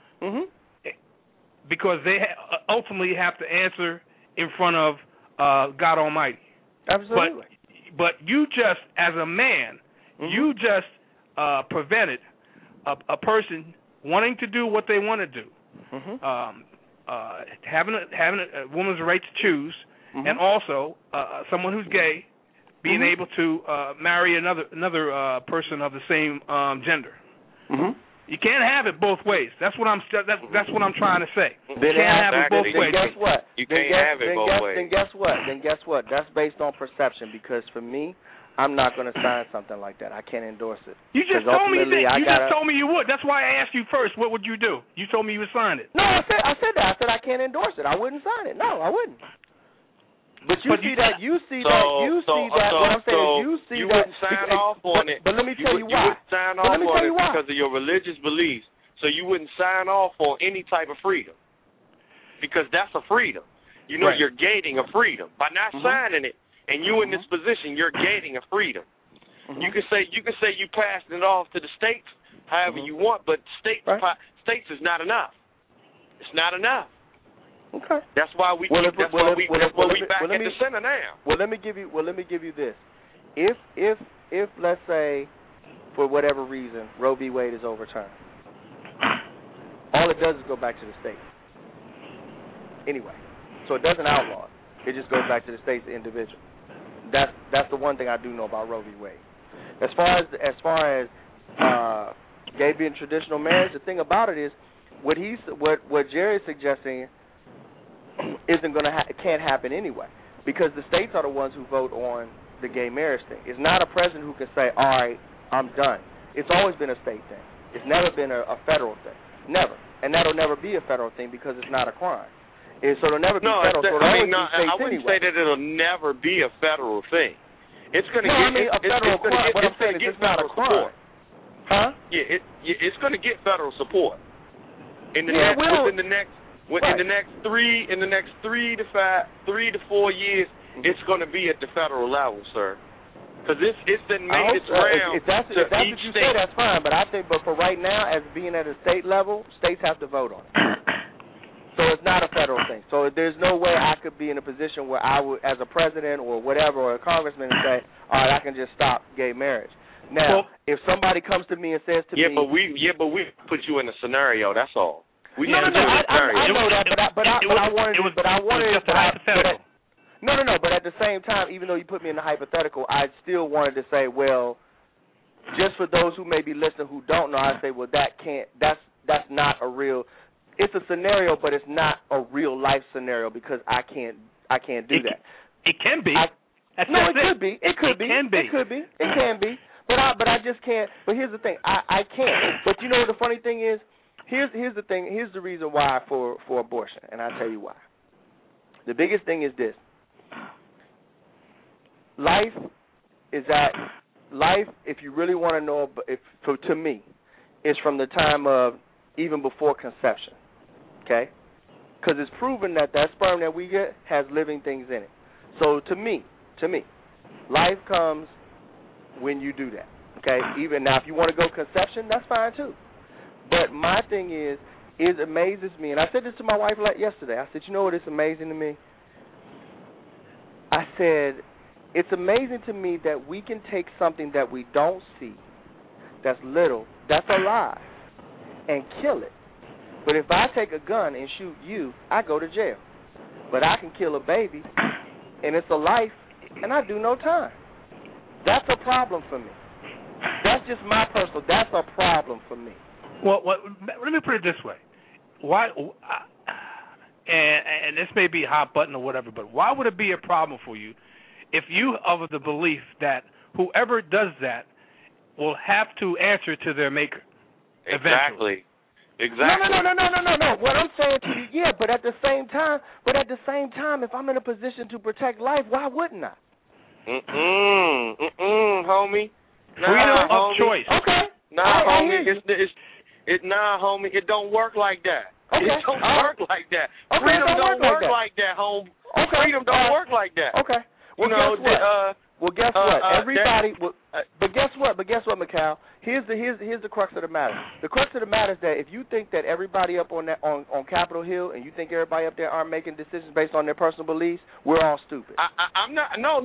because they ultimately have to answer in front of God Almighty. Absolutely. But you just, as a man, you just prevented a person wanting to do what they want to do, having a woman's right to choose, and also someone who's gay being able to marry another person of the same gender. You can't have it both ways. That's what I'm trying to say. You can't have it both ways. Guess what? You can't have it both ways. Then guess what? That's based on perception. Because for me, I'm not going to sign something like that. I can't endorse it. You just told me just told me you would. That's why I asked you first. What would you do? You told me you would sign it. No, I said that. I said I can't endorse it. I wouldn't sign it. No, I wouldn't. But you see that. What I'm saying is you see you that. You wouldn't sign off on it. But let me tell you why. You wouldn't sign off on it because of your religious beliefs. So you wouldn't sign off on any type of freedom, because that's a freedom. You know, you're gating a freedom by not signing it, and you in this position, you're gating a freedom. You can say you passed it off to the states, however you want, but states is not enough. It's not enough. Okay. That's why we back at the center now. Well, let me give you this. If let's say, for whatever reason, Roe v. Wade is overturned, all it does is go back to the states. Anyway, so it doesn't outlaw it. It just goes back to the states individual. That's the one thing I do know about Roe v. Wade. As far as gay being traditional marriage, the thing about it is what Jerry's suggesting can't happen anyway, because the states are the ones who vote on the gay marriage thing. It's not a president who can say, all right, I'm done. It's always been a state thing. It's never been a federal thing. Never. And that'll never be a federal thing because it's not a crime. So it'll never be federal. I wouldn't say that it'll never be a federal thing. It's going to a federal crime. What I'm saying is it's not a crime. Huh? Yeah, it's going to get federal support in the next 3 to 4 years. It's going to be at the federal level, sir. Because it's been made its round. If that's what you say, that's fine. But I think, for right now, as being at a state level, states have to vote on it. So it's not a federal thing. So there's no way I could be in a position where I would, as a president or whatever, or a congressman, and say, all right, I can just stop gay marriage. Now, if somebody comes to me and says to me, but we put you in a scenario. That's all. I know that, but I wanted just a hypothetical. No. But at the same time, even though you put me in the hypothetical, I still wanted to say, well, just for those who may be listening who don't know, I say, well, that's not a real. It's a scenario, but it's not a real life scenario because I can't do that. It can be. It could be. It can be. But I just can't. But here's the thing. I can't. But you know what the funny thing is? Here's the thing. Here's the reason why for abortion, and I'll tell you why. The biggest thing is this. Life, if you really want to know, to me, is from the time of even before conception, okay? Because it's proven that sperm that we get has living things in it. So to me, life comes when you do that, okay? Even now, if you want to go conception, that's fine too. But my thing is, it amazes me, and I said this to my wife yesterday. I said, you know what is amazing to me? I said, it's amazing to me that we can take something that we don't see, that's little, that's alive, and kill it. But if I take a gun and shoot you, I go to jail. But I can kill a baby, and it's a life, and I do no time. That's a problem for me. That's just my personal, that's a problem for me. Well, let me put it this way. Why? And this may be a hot button or whatever, but why would it be a problem for you if you are of the belief that whoever does that will have to answer to their maker eventually? Exactly. No. What I'm saying to you, yeah, but at the same time, if I'm in a position to protect life, why wouldn't I? Homie. Freedom of choice. Okay. Homie. Homie. It don't work like that. Okay. It don't work like that. Okay, Freedom don't work like that, home. Okay. Freedom don't work like that. Okay. Well, guess what? But guess what, Mikal? Here's the crux of the matter. The crux of the matter is that if you think that everybody up on Capitol Hill and you think everybody up there aren't making decisions based on their personal beliefs, we're all stupid. I'm not. No.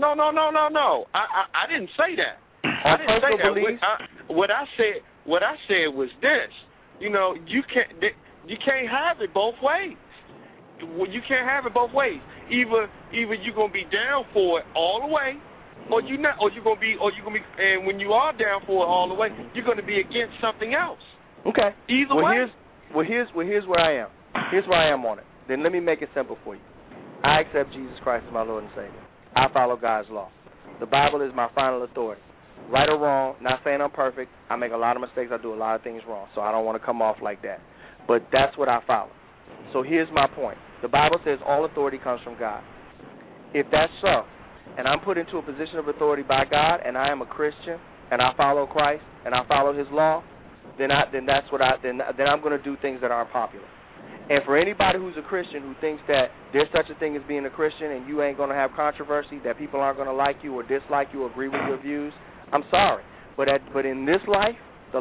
I didn't say that. I didn't say that. What I said was this. You can't have it both ways. You can't have it both ways. Either you're gonna be down for it all the way, or you're not. Or you're gonna be. And when you are down for it all the way, you're gonna be against something else. Okay. Either way. Here's where I am. Here's where I am on it. Then let me make it simple for you. I accept Jesus Christ as my Lord and Savior. I follow God's law. The Bible is my final authority. Right or wrong, not saying I'm perfect. I make a lot of mistakes. I do a lot of things wrong. So I don't want to come off like that. But that's what I follow. So here's my point. The Bible says all authority comes from God. If that's so, and I'm put into a position of authority by God, and I am a Christian, and I follow Christ, and I follow His law, then I'm going to do things that aren't popular. And for anybody who's a Christian who thinks that there's such a thing as being a Christian and you ain't going to have controversy, that people aren't going to like you or dislike you or agree with your views, I'm sorry. But in this life,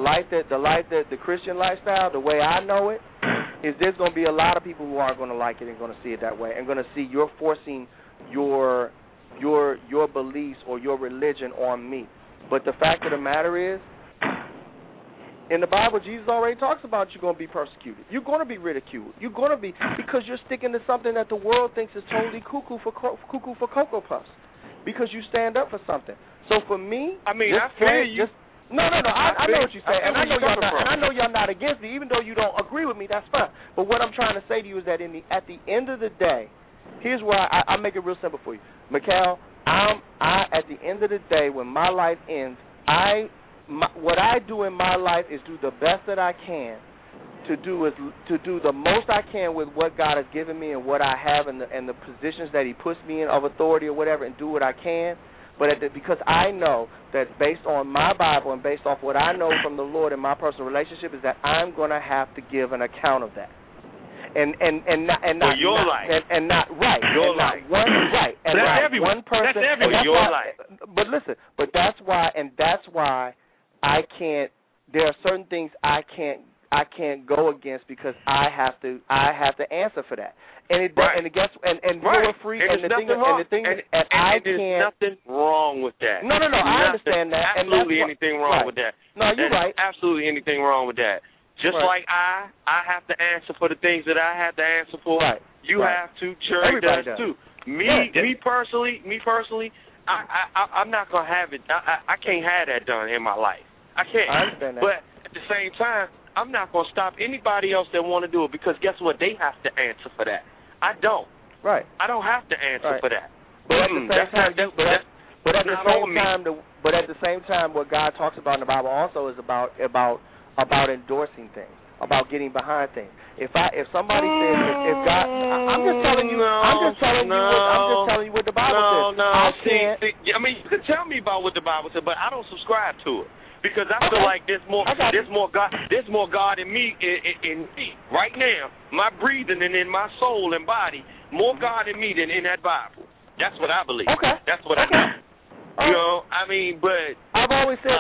the Christian lifestyle, the way I know it, is there's going to be a lot of people who aren't going to like it and going to see it that way and going to see you're forcing your beliefs or your religion on me. But the fact of the matter is, in the Bible, Jesus already talks about you're going to be persecuted. You're going to be ridiculed. You're going to be, because you're sticking to something that the world thinks is totally cuckoo for Cocoa Puffs, because you stand up for something. So for me, I feel you. No. I know what you're saying, and I know y'all not against me, even though you don't agree with me. That's fine. But what I'm trying to say to you is that at the end of the day, here's where I make it real simple for you, Mikal. At the end of the day, when my life ends, what I do in my life is do the best that I can to do the most I can with what God has given me and what I have and the positions that He puts me in of authority or whatever, and do what I can. But because I know that based on my Bible and based off what I know from the Lord and my personal relationship is that I'm going to have to give an account of that. And not your life. And not right. Your and life. Not one right. And that's not everyone. one person. That's everyone. Your life. But listen, that's why I can't. There are certain things I can't go against because I have to answer for that. And it right. and it gets and right. you're free and there's nothing wrong with that. No, I understand that. Absolutely anything wrong with that. No, you're right. Absolutely anything wrong with that. Just like I have to answer for the things that I have to answer for. Right. You have to. Jerry does too. Me personally, I'm not gonna have it. I can't have that done in my life. I can't. I understand that. But at the same time, I'm not gonna stop anybody else that want to do it, because guess what? They have to answer for that. I don't. Right. I don't have to answer for that. But at the same time, what God talks about in the Bible also is about endorsing things, about getting behind things. If somebody says if God, I'm just telling you what the Bible says. I mean, you can tell me about what the Bible says, but I don't subscribe to it. Because I feel like there's more God in me right now. My breathing and in my soul and body, more God in me than in that Bible. That's what I believe. Okay. That's what I know. You know, I mean, but I've always said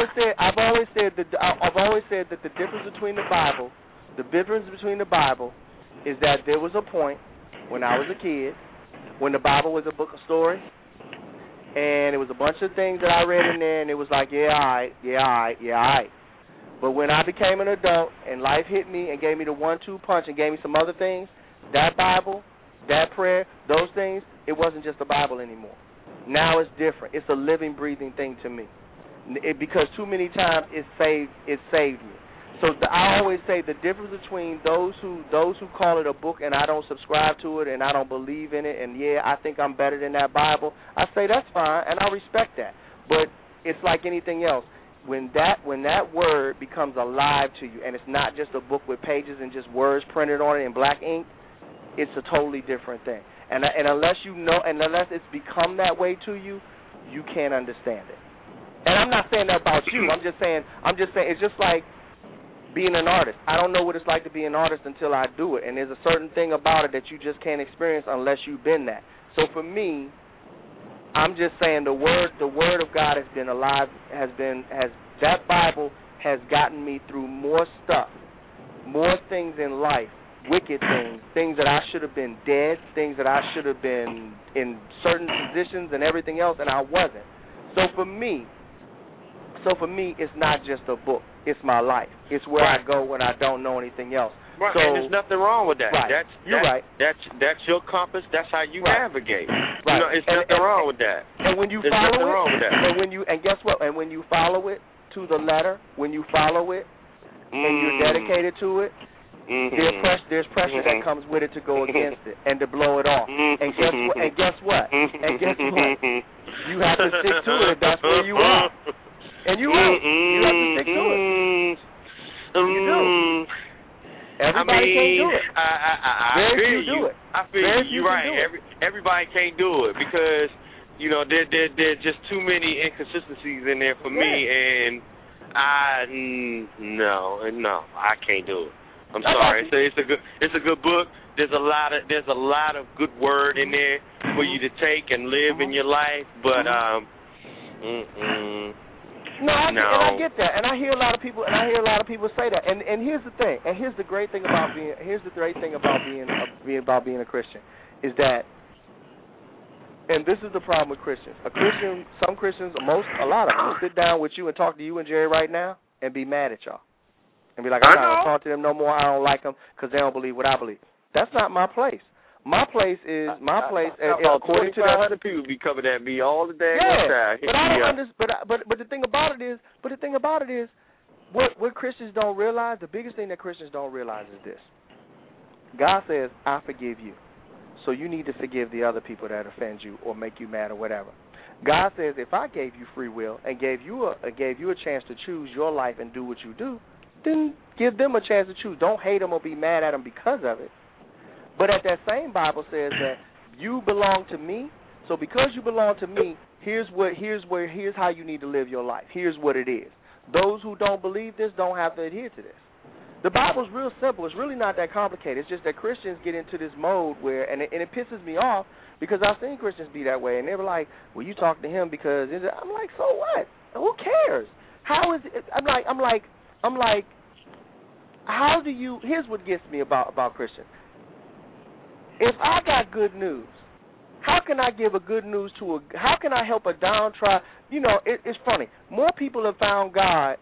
that the difference between the Bible is that there was a point when I was a kid when the Bible was a book of stories. And it was a bunch of things that I read in there, and it was like, yeah, all right. But when I became an adult and life hit me and gave me the 1-2 punch and gave me some other things, that Bible, that prayer, those things, it wasn't just a Bible anymore. Now it's different. It's a living, breathing thing to me. Because too many times it saved me. So I always say the difference between those who call it a book and I don't subscribe to it and I don't believe in it and I think I'm better than that Bible, I say that's fine and I respect that. But it's like anything else. when that word becomes alive to you, and it's not just a book with pages and just words printed on it in black ink, it's a totally different thing. And unless you know, and unless it's become that way to you, you can't understand it. And I'm not saying that about you. I'm just saying it's just like being an artist. I don't know what it's like to be an artist until I do it, and there's a certain thing about it that you just can't experience unless you've been that. So for me, I'm just saying the word of God has been alive, that Bible has gotten me through more stuff, more things in life, wicked things that I should have been dead, things that I should have been in certain positions and everything else, and I wasn't. So for me, it's not just a book. It's my life. It's where I go when I don't know anything else. Right, so, and there's nothing wrong with that. Right. You're right. That's your compass. That's how you navigate. Right. You know, it's nothing wrong with that. And when you there's follow nothing it, wrong with that. and guess what? And when you follow it to the letter, when you follow it, and you're dedicated to it, there's pressure that comes with it to go against it and to blow it off. And guess what? You have to stick to it if that's where you are. And you will. You have to stick to it. You do. Everybody can't do it. I feel you. I feel you. You're right. Everybody can't do it because, you know, there's just too many inconsistencies in there for me, and I can't do it. I'm sorry. It's a good book. There's a lot of good word in there for you to take and live in your life, but No, and I get that, and I hear a lot of people say that. And here's the thing, and here's the great thing about being a Christian, is that, and this is the problem with Christians. Some Christians, a lot of them will sit down with you and talk to you and Jerry right now and be mad at y'all, and be like, I'm not gonna talk to them no more. I don't like them because they don't believe what I believe. That's not my place. My place is according to that. 500 people be coming at me all the day. But I don't understand. But the thing about it is, what Christians don't realize, the biggest thing that Christians don't realize is this: God says, "I forgive you," so you need to forgive the other people that offend you or make you mad or whatever. God says, if I gave you free will and gave you a chance to choose your life and do what you do, then give them a chance to choose. Don't hate them or be mad at them because of it. But at that same Bible says that you belong to me. So because you belong to me, here's how you need to live your life. Here's what it is. Those who don't believe this don't have to adhere to this. The Bible's real simple. It's really not that complicated. It's just that Christians get into this mode where, and it pisses me off because I've seen Christians be that way, and they were like, "Well, you talk to him because," I'm like, "So what? Who cares? How is it?" I'm like, how do you? Here's what gets me about Christians. If I got good news, how can I give a good news how can I help a downtrodden? You know, it's funny. More people have found God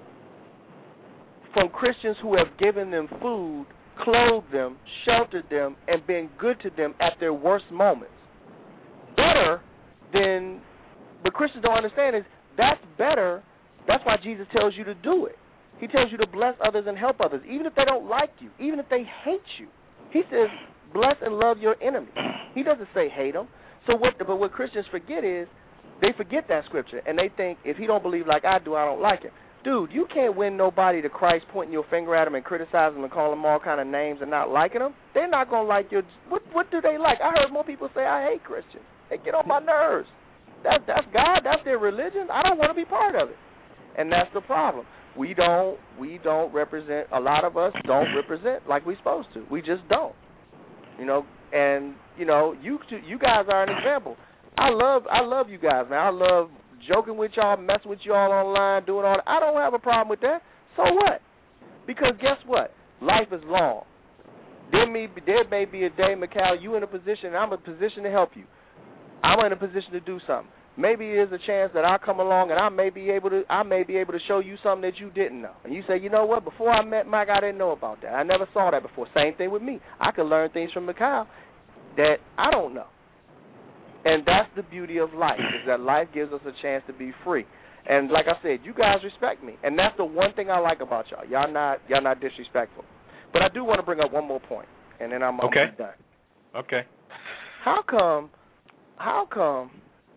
from Christians who have given them food, clothed them, sheltered them, and been good to them at their worst moments. Better than, but Christians don't understand is that's better. That's why Jesus tells you to do it. He tells you to bless others and help others, even if they don't like you, even if they hate you. He says, bless and love your enemies. He doesn't say hate them. But what Christians forget is they forget that scripture, and they think if he don't believe like I do, I don't like him. Dude, you can't win nobody to Christ pointing your finger at them and criticizing them and calling them all kind of names and not liking them. They're not going to like your – what do they like? I heard more people say I hate Christians. They get on my nerves. That's God. That's their religion. I don't want to be part of it. And that's the problem. We don't represent – a lot of us don't represent like we're supposed to. We just don't. You know, and you know, you guys are an example. I love you guys, man. I love joking with y'all, messing with y'all online, doing all that. I don't have a problem with that. So what? Because guess what? Life is long. There may be a day, Mikal, you in a position, and I'm in a position to help you. I'm in a position to do something. Maybe there's a chance that I'll come along and I may be able to show you something that you didn't know. And you say, you know what, before I met Mike, I didn't know about that. I never saw that before. Same thing with me. I could learn things from Mikal that I don't know. And that's the beauty of life, is that life gives us a chance to be free. And like I said, you guys respect me. And that's the one thing I like about y'all. Y'all not disrespectful. But I do want to bring up one more point, and then I'm done. Okay. How come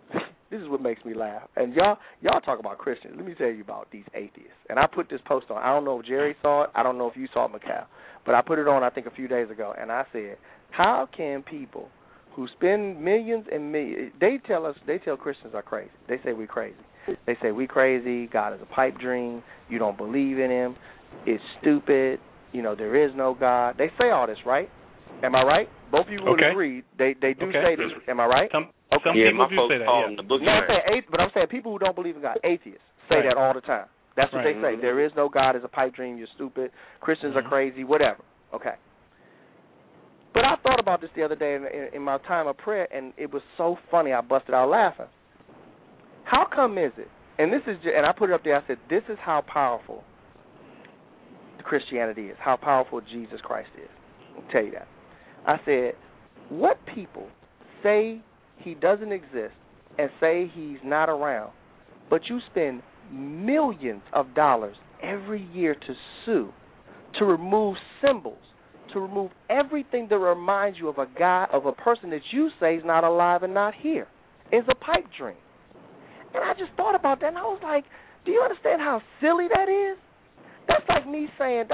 This is what makes me laugh. And y'all talk about Christians. Let me tell you about these atheists. And I put this post on. I don't know if Jerry saw it. I don't know if you saw it, Mikal. But I put it on, I think, a few days ago. And I said, how can people who spend millions and millions, they tell Christians are crazy. They say we're crazy. They say we crazy. God is a pipe dream. You don't believe in him. It's stupid. There is no God. They say all this, right? Am I right? Both of you would agree. They do say this. Am I right? Some people do say that. Yeah. But I'm saying people who don't believe in God, atheists, say that all the time. That's what they say. There is no God. It's a pipe dream. You're stupid. Christians are crazy. Whatever. Okay. But I thought about this the other day in my time of prayer, and it was so funny. I busted out laughing. How come is it? And I put it up there. I said, this is how powerful Christianity is. How powerful Jesus Christ is. I'll tell you that. I said, what people say he doesn't exist and say he's not around, but you spend millions of dollars every year to sue, to remove symbols, to remove everything that reminds you of a guy, of a person that you say is not alive and not here. It's a pipe dream. And I just thought about that, and I was like, do you understand how silly that is? That's like me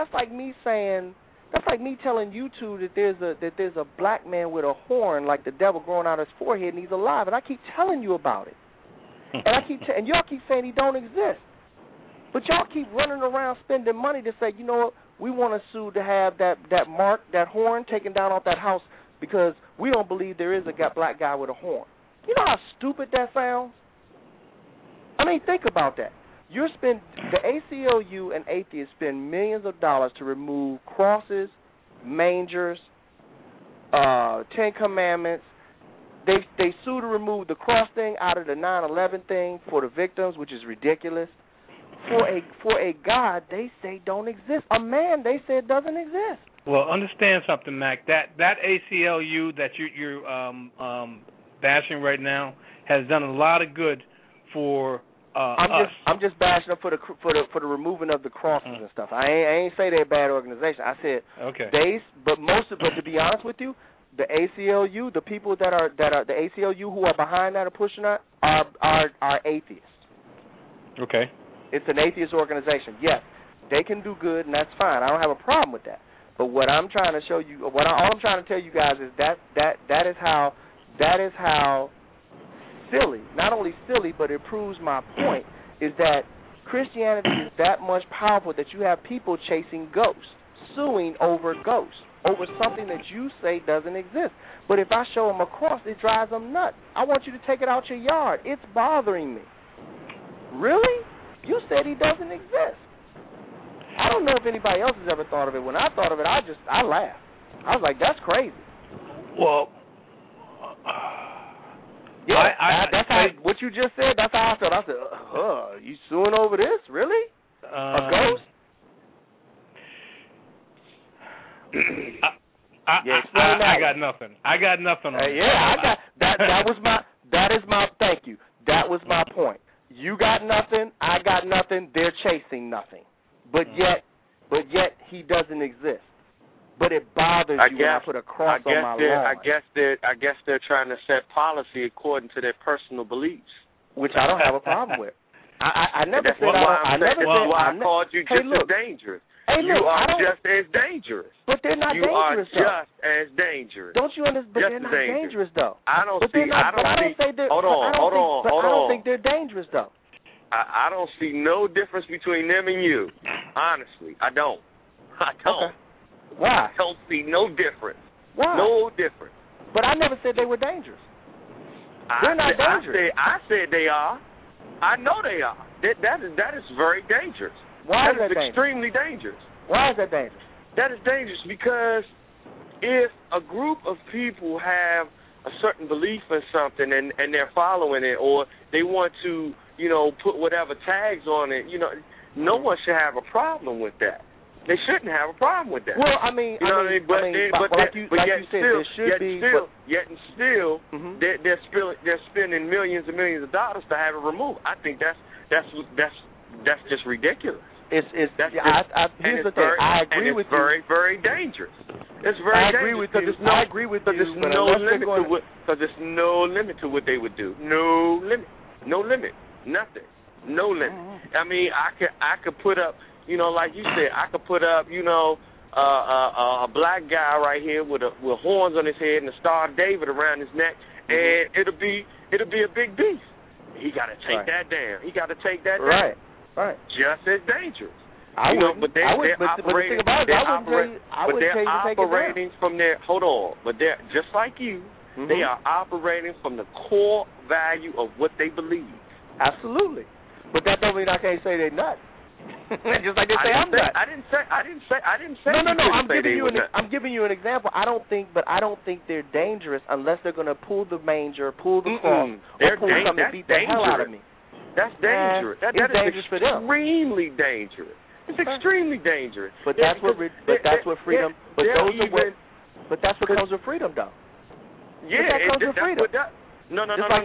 telling you two that there's a black man with a horn like the devil growing out of his forehead and he's alive, and I keep telling you about it. And y'all keep saying he don't exist. But y'all keep running around spending money to say, you know what, we want to sue to have that mark, that horn taken down off that house because we don't believe there is a black guy with a horn. You know how stupid that sounds? I mean, think about that. The ACLU and atheists spend millions of dollars to remove crosses, mangers, 10 Commandments. They sue to remove the cross thing out of the 9/11 thing for the victims, which is ridiculous. For a God they say don't exist. A man they said doesn't exist. Well, understand something, Mac. That ACLU that you're bashing right now has done a lot of good for us. I'm just bashing them for the removing of the crosses and stuff. I ain't say they're a bad organization. I said but to be honest with you, the ACLU, the people that are the ACLU who are behind that or pushing that are atheists. Okay. It's an atheist organization. Yes, they can do good, and that's fine. I don't have a problem with that. But what I'm trying to show you, all I'm trying to tell you guys is that is how silly, not only silly, but it proves my point, is that Christianity is that much powerful that you have people chasing ghosts, suing over ghosts, over something that you say doesn't exist. But if I show them a cross, it drives them nuts. I want you to take it out your yard. It's bothering me. Really? You said he doesn't exist. I don't know if anybody else has ever thought of it. When I thought of it, I laughed. I was like, that's crazy. Well, that's how what you just said. That's how I felt. I said, you suing over this? Really? A ghost? I got nothing. I got nothing on that is my thank you. That was my point. You got nothing, I got nothing, they're chasing nothing. But yet he doesn't exist. But it bothers you when I put a cross on my lawn. I guess they're trying to set policy according to their personal beliefs. Which I don't have a problem with. I never said I called you just as dangerous. Hey, look, you are just as dangerous. But they're not dangerous, though. You are just as dangerous. Don't you understand? But they're not dangerous, though. I don't think they're dangerous, though. I don't see no difference between them and you. Honestly, I don't. Okay. Why? I don't see no difference. Why? No difference. But I never said they were dangerous. They're not dangerous. I said they are. I know they are. That is very dangerous. Why is that dangerous? Extremely dangerous. Why is that dangerous? That is dangerous because if a group of people have a certain belief in something and they're following it, or they want to, put whatever tags on it, no one should have a problem with that. They shouldn't have a problem with that. Well, I mean, like you said, there should be. They're spending millions and millions of dollars to have it removed. I think that's just ridiculous. Here's the thing. I agree with you. Very, very dangerous. It's very dangerous. I agree with you. Because there's no limit to what they would do. No limit. No limit. Nothing. No limit. I mean, I could put up, like you said, I could put up, a black guy right here with horns on his head and the Star of David around his neck, and it'll be a big beast. He got to take that down. He got to take that down. Right. Just as dangerous. But they're operating from their. Hold on, but they're just like you. They are operating from the core value of what they believe. Absolutely, but that don't mean I can't say they're nuts. Just like they say I'm nuts. I didn't say. No. I'm giving you an example. I don't think they're dangerous unless they're going to pull the manger, pull the cross, or pull something to beat the hell out of me. That's dangerous. That is dangerous for them. Extremely dangerous. It's extremely dangerous. But that's what freedom. But that's what comes with freedom, though. Yeah, that comes with freedom. No.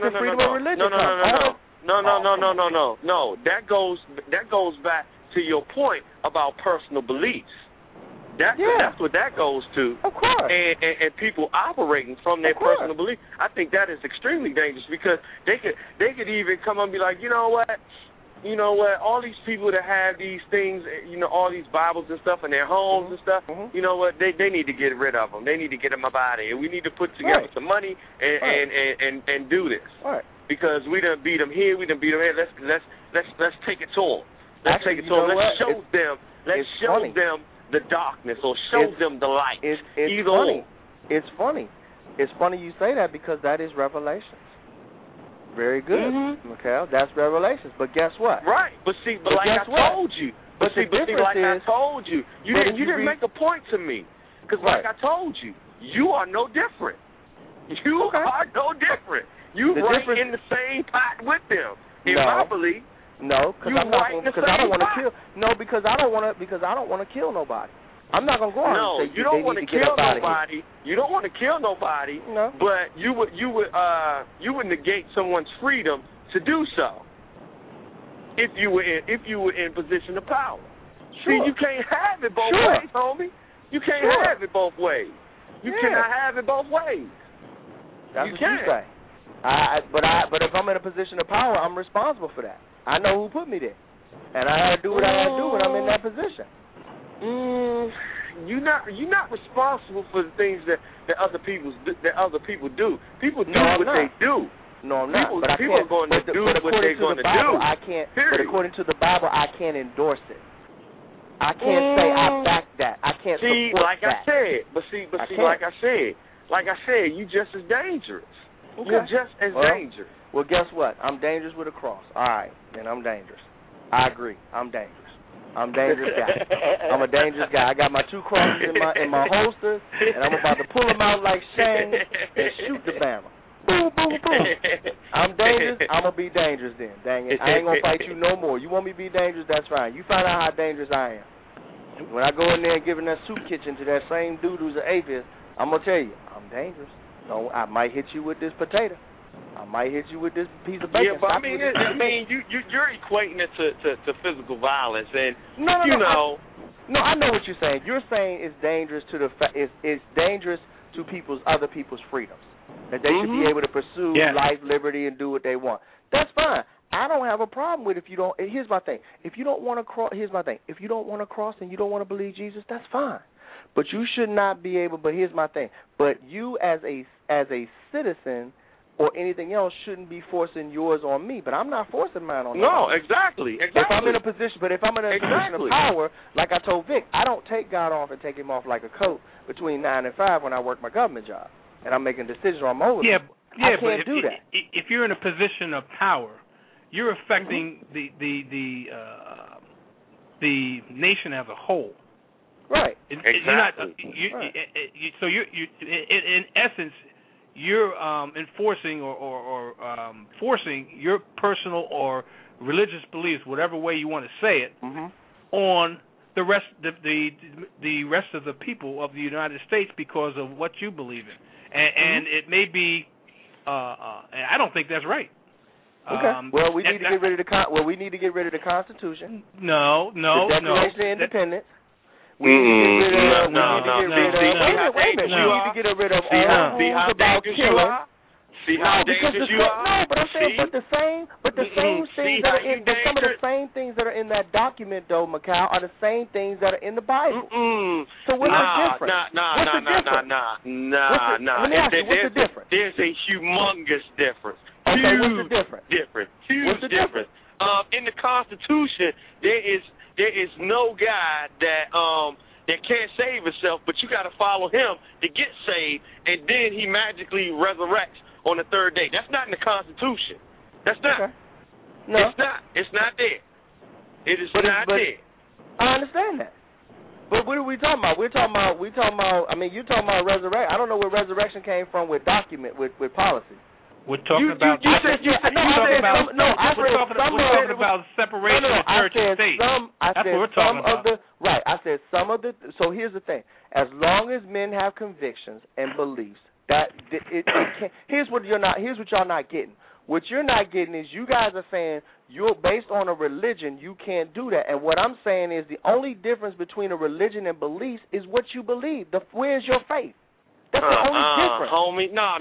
That goes back to your point about personal beliefs. That's what that goes to. Of course. And people operating from their personal beliefs. I think that is extremely dangerous because they could even come and be like, you know what, all these people that have these things, all these Bibles and stuff in their homes and stuff, you know what, they need to get rid of them. They need to get them up out of here. We need to put together some money and do this. Right. Because we done beat them here, we done beat them here. Let's take it to them. Let's take it to them. Let's show them. Let's show them the darkness or show them the light. It's funny. It's funny. It's funny you say that because that is Revelations. Very good, Mikhail. That's Revelations. But guess what? Right. But like I told you. I told you, you didn't make a point to me. Because like I told you, you are no different. You are no different. You right in the same pot with them. In my belief. No, because I don't want to kill. No, because I don't want to kill nobody. I'm not gonna go on. No, and say you don't want to kill nobody. You don't want to kill nobody. No. But you would negate someone's freedom to do so. If you were in position of power. Sure. See, you can't have it both ways, homie. You can't have it both ways. You cannot have it both ways. That's what you say. But if I'm in a position of power, I'm responsible for that. I know who put me there, and I had to do what I had to do when I'm in that position. You're not responsible for the things that other people do. People do what they do. No, I'm not. People are going to do what they're going to do. I can't. But according to the Bible, I can't endorse it. I can't say I back that. I can't support like that. Like I said, you just as dangerous. Okay. You're just as dangerous. Well, guess what? I'm dangerous with a cross. All right, then I'm dangerous. I agree. I'm dangerous. I'm a dangerous guy. I'm a dangerous guy. I got my two crosses in my holster, and I'm about to pull them out like Shane and shoot the Bama. Boom, boom, boom. I'm dangerous. I'm going to be dangerous then. Dang it. I ain't going to fight you no more. You want me to be dangerous? That's fine. You find out how dangerous I am. When I go in there and give in that soup kitchen to that same dude who's an atheist, I'm going to tell you, I'm dangerous. No, I might hit you with this potato. I might hit you with this piece of bacon. Yeah, but you're equating it to physical violence, and No, I know what you're saying. You're saying it's dangerous to it's dangerous to other people's freedoms, that they should be able to pursue life, liberty, and do what they want. That's fine. I don't have a problem with if you don't. Here's my thing. If you don't want to cross, here's my thing. If you don't want to cross and you don't want to believe Jesus, that's fine. But you should not be able. But here's my thing. But you as a citizen or anything else shouldn't be forcing yours on me. But I'm not forcing mine on you. No, exactly. If I'm in a position, position of power, like I told Vic, I don't take God off and take him off like a coat between 9 and 5 when I work my government job, and I'm making decisions or I'm over. I can't do that. If you're in a position of power, you're affecting the nation as a whole. Right. Exactly. So you in essence, you're enforcing or forcing your personal or religious beliefs, whatever way you want to say it, on the rest the rest of the people of the United States because of what you believe in, and it may be. And I don't think that's right. Okay. Well, we need to get rid of the Constitution. No. The Declaration of Independence. We need to get rid of all rules about killing. See how dangerous you are? No, but I'm saying, but the same things that are in some of the same things that are in that document, though, Macau, are the same things that are in the Bible. So what's the difference? Nah. Let me ask you, what's the difference? There's a humongous difference. Okay, what's the difference? Huge difference. In the Constitution, there is no God that can't save himself, but you got to follow him to get saved, and then he magically resurrects on the third day. That's not in the Constitution. That's not. Okay. No. It's not. It's not there. It is not there. I understand that. But what are we talking about? We're talking about. I mean, you're talking about resurrection. I don't know where resurrection came from with policy. We're talking about separation of church and state. That's what we're talking about. I said some of the. So here's the thing: as long as men have convictions and beliefs, it can. Here's what y'all not getting. What you're not getting is you guys are saying you're based on a religion. You can't do that. And what I'm saying is the only difference between a religion and beliefs is what you believe. Where's your faith? That's the only difference. Homie, no.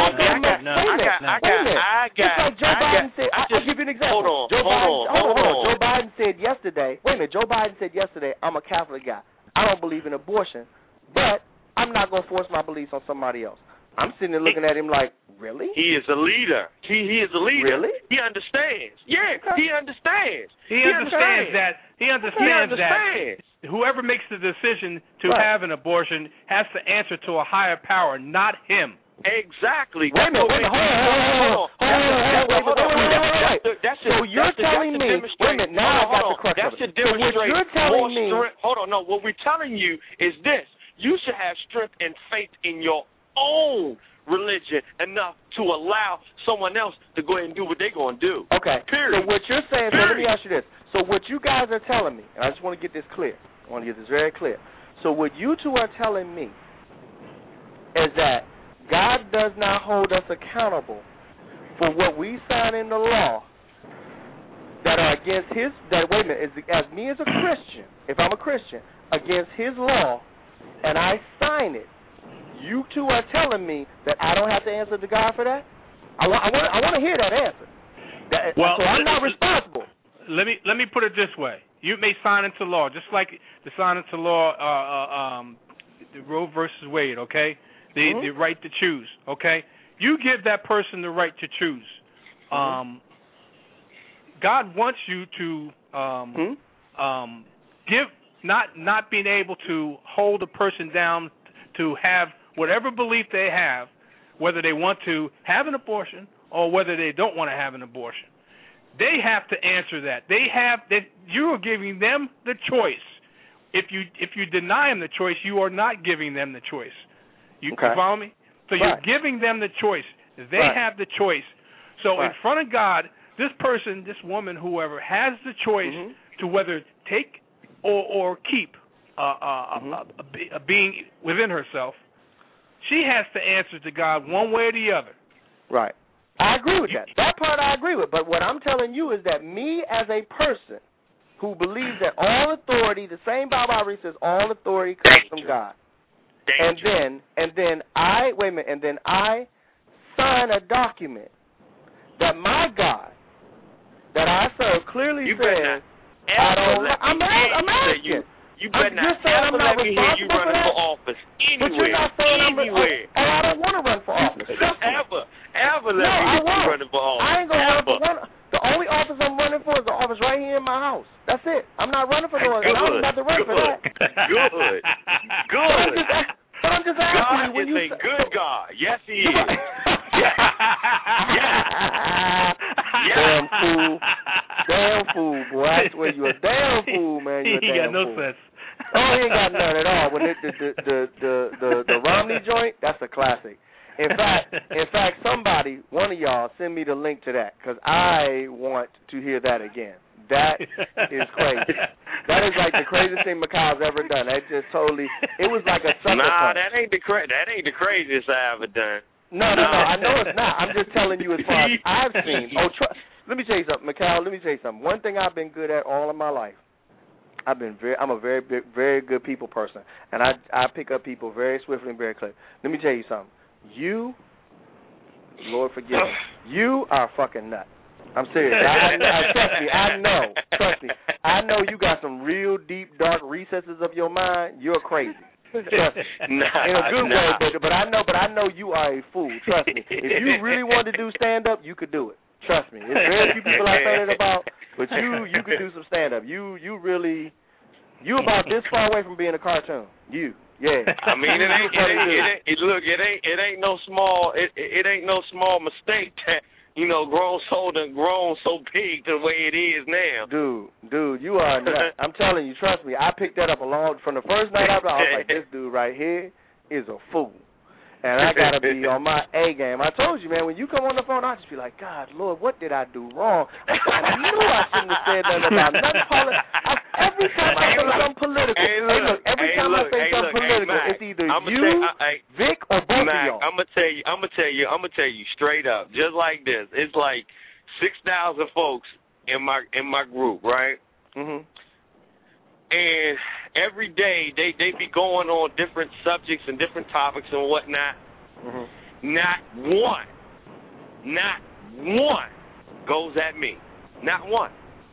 Joe Biden said, I'll give you an example. Hold on. Joe Biden said yesterday, Joe Biden said yesterday, I'm a Catholic guy. I don't believe in abortion, but I'm not going to force my beliefs on somebody else. I'm sitting there looking at him like, really? He is a leader. He is a leader. Really? He understands. Yeah, he understands. He understands that whoever makes the decision to have an abortion has to answer to a higher power, not him. Exactly. Wait a minute. Hold on. So you're telling me, wait a minute, now I got the crux of it. So what you're telling me. Hold on, no. What we're telling you is this. You should have strength and faith in your own religion enough to allow someone else to go ahead and do what they're going to do. Okay. Period. So what you're saying, so let me ask you this. So what you guys are telling me, and I just want to get this clear. I want to get this very clear. So what you two are telling me is that God does not hold us accountable for what we sign in the law that are against his, as me as a Christian, if I'm a Christian, against his law, and I sign it, you two are telling me that I don't have to answer to God for that? I want to hear that answer. So I'm not responsible. Let me put it this way. You may sign into law, just like the sign into law, the Roe versus Wade, okay? The right to choose, okay? You give that person the right to choose. God wants you to give, not being able to hold a person down to have whatever belief they have, whether they want to have an abortion or whether they don't want to have an abortion. They have to answer that. You are giving them the choice. If you deny them the choice, you are not giving them the choice. You follow me? So you're giving them the choice. They have the choice. So in front of God, this person, this woman, whoever, has the choice to whether take or keep a being within herself. She has to answer to God one way or the other. Right. I agree with that. That part I agree with. But what I'm telling you is that me as a person who believes that all authority, the same Bible I read says all authority comes from God. And then I sign a document that my God that I serve clearly says I don't. I'm asking. You better not ever let me hear you running for office anywhere. But you're not saying I don't want to run for office. Ever let me hear you running for office. I ain't going to run for one. The only office I'm running for is the office right here in my house. That's it. I'm not running for no other. And I'm about to run for that. Good. But I'm just asking God is a good God. Yes, he is. Damn fool, boy. I swear you're a damn fool, man. You're a damn fool. He got no sense. Oh, he ain't got none at all. When the Romney joint, that's a classic. In fact, somebody, one of y'all, send me the link to that because I want to hear that again. That is crazy. That is like the craziest thing Macau's ever done. That just totally. It was like a sucker punch. That ain't the craziest I ever done. No. I know it's not. I'm just telling you as far as I've seen. Let me tell you something, Macau. Let me tell you something. One thing I've been good at all of my life. I'm a very good people person, and I pick up people very swiftly and very clearly. Let me tell you something. You Lord forgive me. You are a fucking nut. I'm serious. Trust me. I know you got some real deep, dark recesses of your mind. You're crazy. Trust me. In a good way, but I know you are a fool. Trust me. If you really wanted to do stand-up, you could do it. Trust me. It's very few people I say that about, but you could do some stand-up. You about this far away from being a cartoon. Yeah. I mean, it ain't no small mistake that, you know, grown so big the way it is now. Dude, you are nuts. I'm telling you, trust me. I picked that up from the first night I was like, this dude right here is a fool. And I got to be on my A game. I told you, man, when you come on the phone, I just be like, God, Lord, what did I do wrong? I knew I shouldn't have said nothing about nothing every time I say something political, every time I say something political, it's either Vic, or both of y'all. I'm gonna tell you straight up, just like this. It's like 6,000 folks in my group, right? Mhm. And every day they be going on different subjects and different topics and whatnot. Mm-hmm. Not one goes at me. Not one.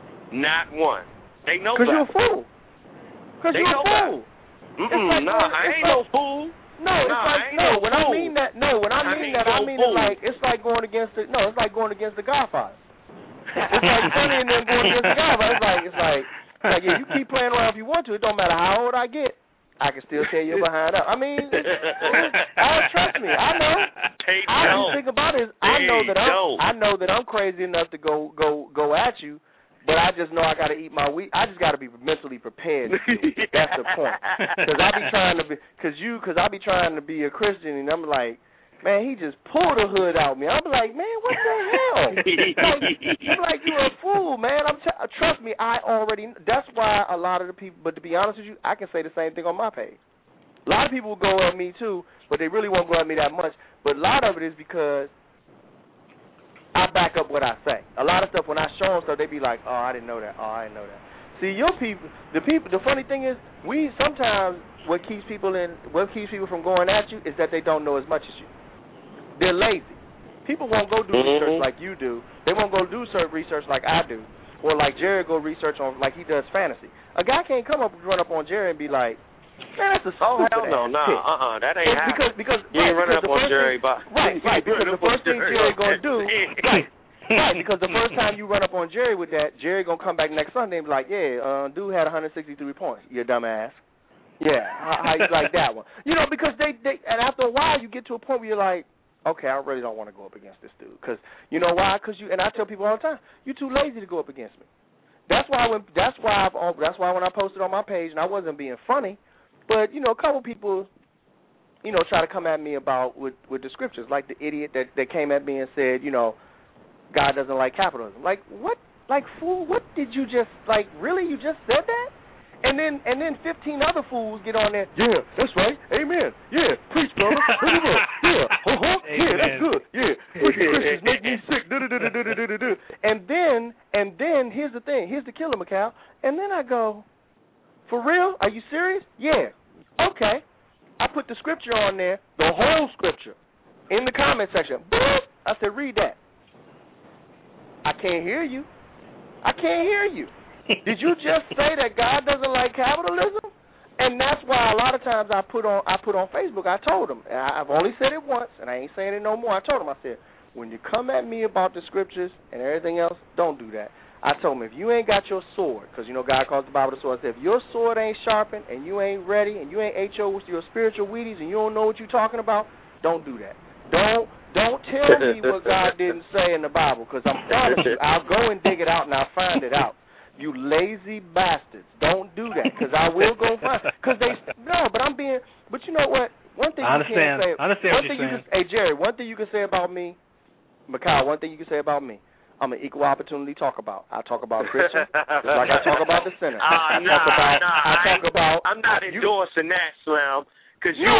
They know better. Because you're a fool. Because you're a fool. I ain't no fool. When I mean that, I mean it's like going against the Godfather. It's like Sonny and them going against the Godfather. It's like, yeah, you keep playing around if you want to. It don't matter how old I get. I can still tear your behind up. I mean, trust me. I know. The thing about it is, I know that I'm crazy enough to go at you, but I just know I got to eat my wheat. I just got to be mentally prepared. That's the point. Because I be trying to be a Christian, and I'm like, man, he just pulled the hood out me. I'm like, man, what the hell? I'm like, you're a fool, man. Trust me, I already. That's why a lot of the people. But to be honest with you, I can say the same thing on my page. A lot of people will go at me too, but they really won't go at me that much. But a lot of it is because I back up what I say. A lot of stuff when I show them stuff, they be like, oh, I didn't know that. Oh, I didn't know that. See, the funny thing is, we sometimes what keeps people from going at you is that they don't know as much as you. They're lazy. People won't go do research like you do. They won't go do research like I do, or like Jerry go research on like he does fantasy. A guy can't run up on Jerry and be like, man, that's a stupid hell no, that ain't happening. Because you ain't running up on Jerry, right? Because the first thing Jerry gonna do, right? Because the first time you run up on Jerry with that, Jerry gonna come back next Sunday and be like, yeah, dude had 163 points. You dumbass. Yeah, how you like that one? You know, because they and after a while you get to a point where you're like, okay, I really don't want to go up against this dude. Because you know why? And I tell people all the time, you're too lazy to go up against me. That's why when I posted on my page, and I wasn't being funny, but you know, a couple people, you know, try to come at me about with the scriptures, like the idiot that came at me and said, you know, God doesn't like capitalism. Like what? Like fool? What did you just like? Really? You just said that? And then 15 other fools get on there. Yeah, that's right. Amen. Yeah, preach, brother. Yeah, yeah, that's good. Yeah, Christians make me sick. And then here's the thing. Here's the killer, Macau. And then I go, for real? Are you serious? Yeah. Okay. I put the scripture on there, the whole scripture, in the comment section. I said, read that. I can't hear you. Did you just say that God doesn't like capitalism? And that's why a lot of times I put on Facebook, I told them, and I've only said it once, and I ain't saying it no more. I told them, I said, when you come at me about the scriptures and everything else, don't do that. I told them, if you ain't got your sword, because, you know, God calls the Bible the sword, I said, if your sword ain't sharpened and you ain't ready and you ain't ate your spiritual Wheaties and you don't know what you're talking about, don't do that. Don't tell me what God didn't say in the Bible, because I'm telling you, I'll go and dig it out and I'll find it out. You lazy bastards, don't do that, because I will go find. But you know what? One thing you can't say. I understand what you're saying. Hey Jerry, one thing you can say about me, Macau. One thing you can say about me. I'm an equal opportunity talk about. I talk about Christian, just like I talk about the sinner. I'm not endorsing that, Slim. Because you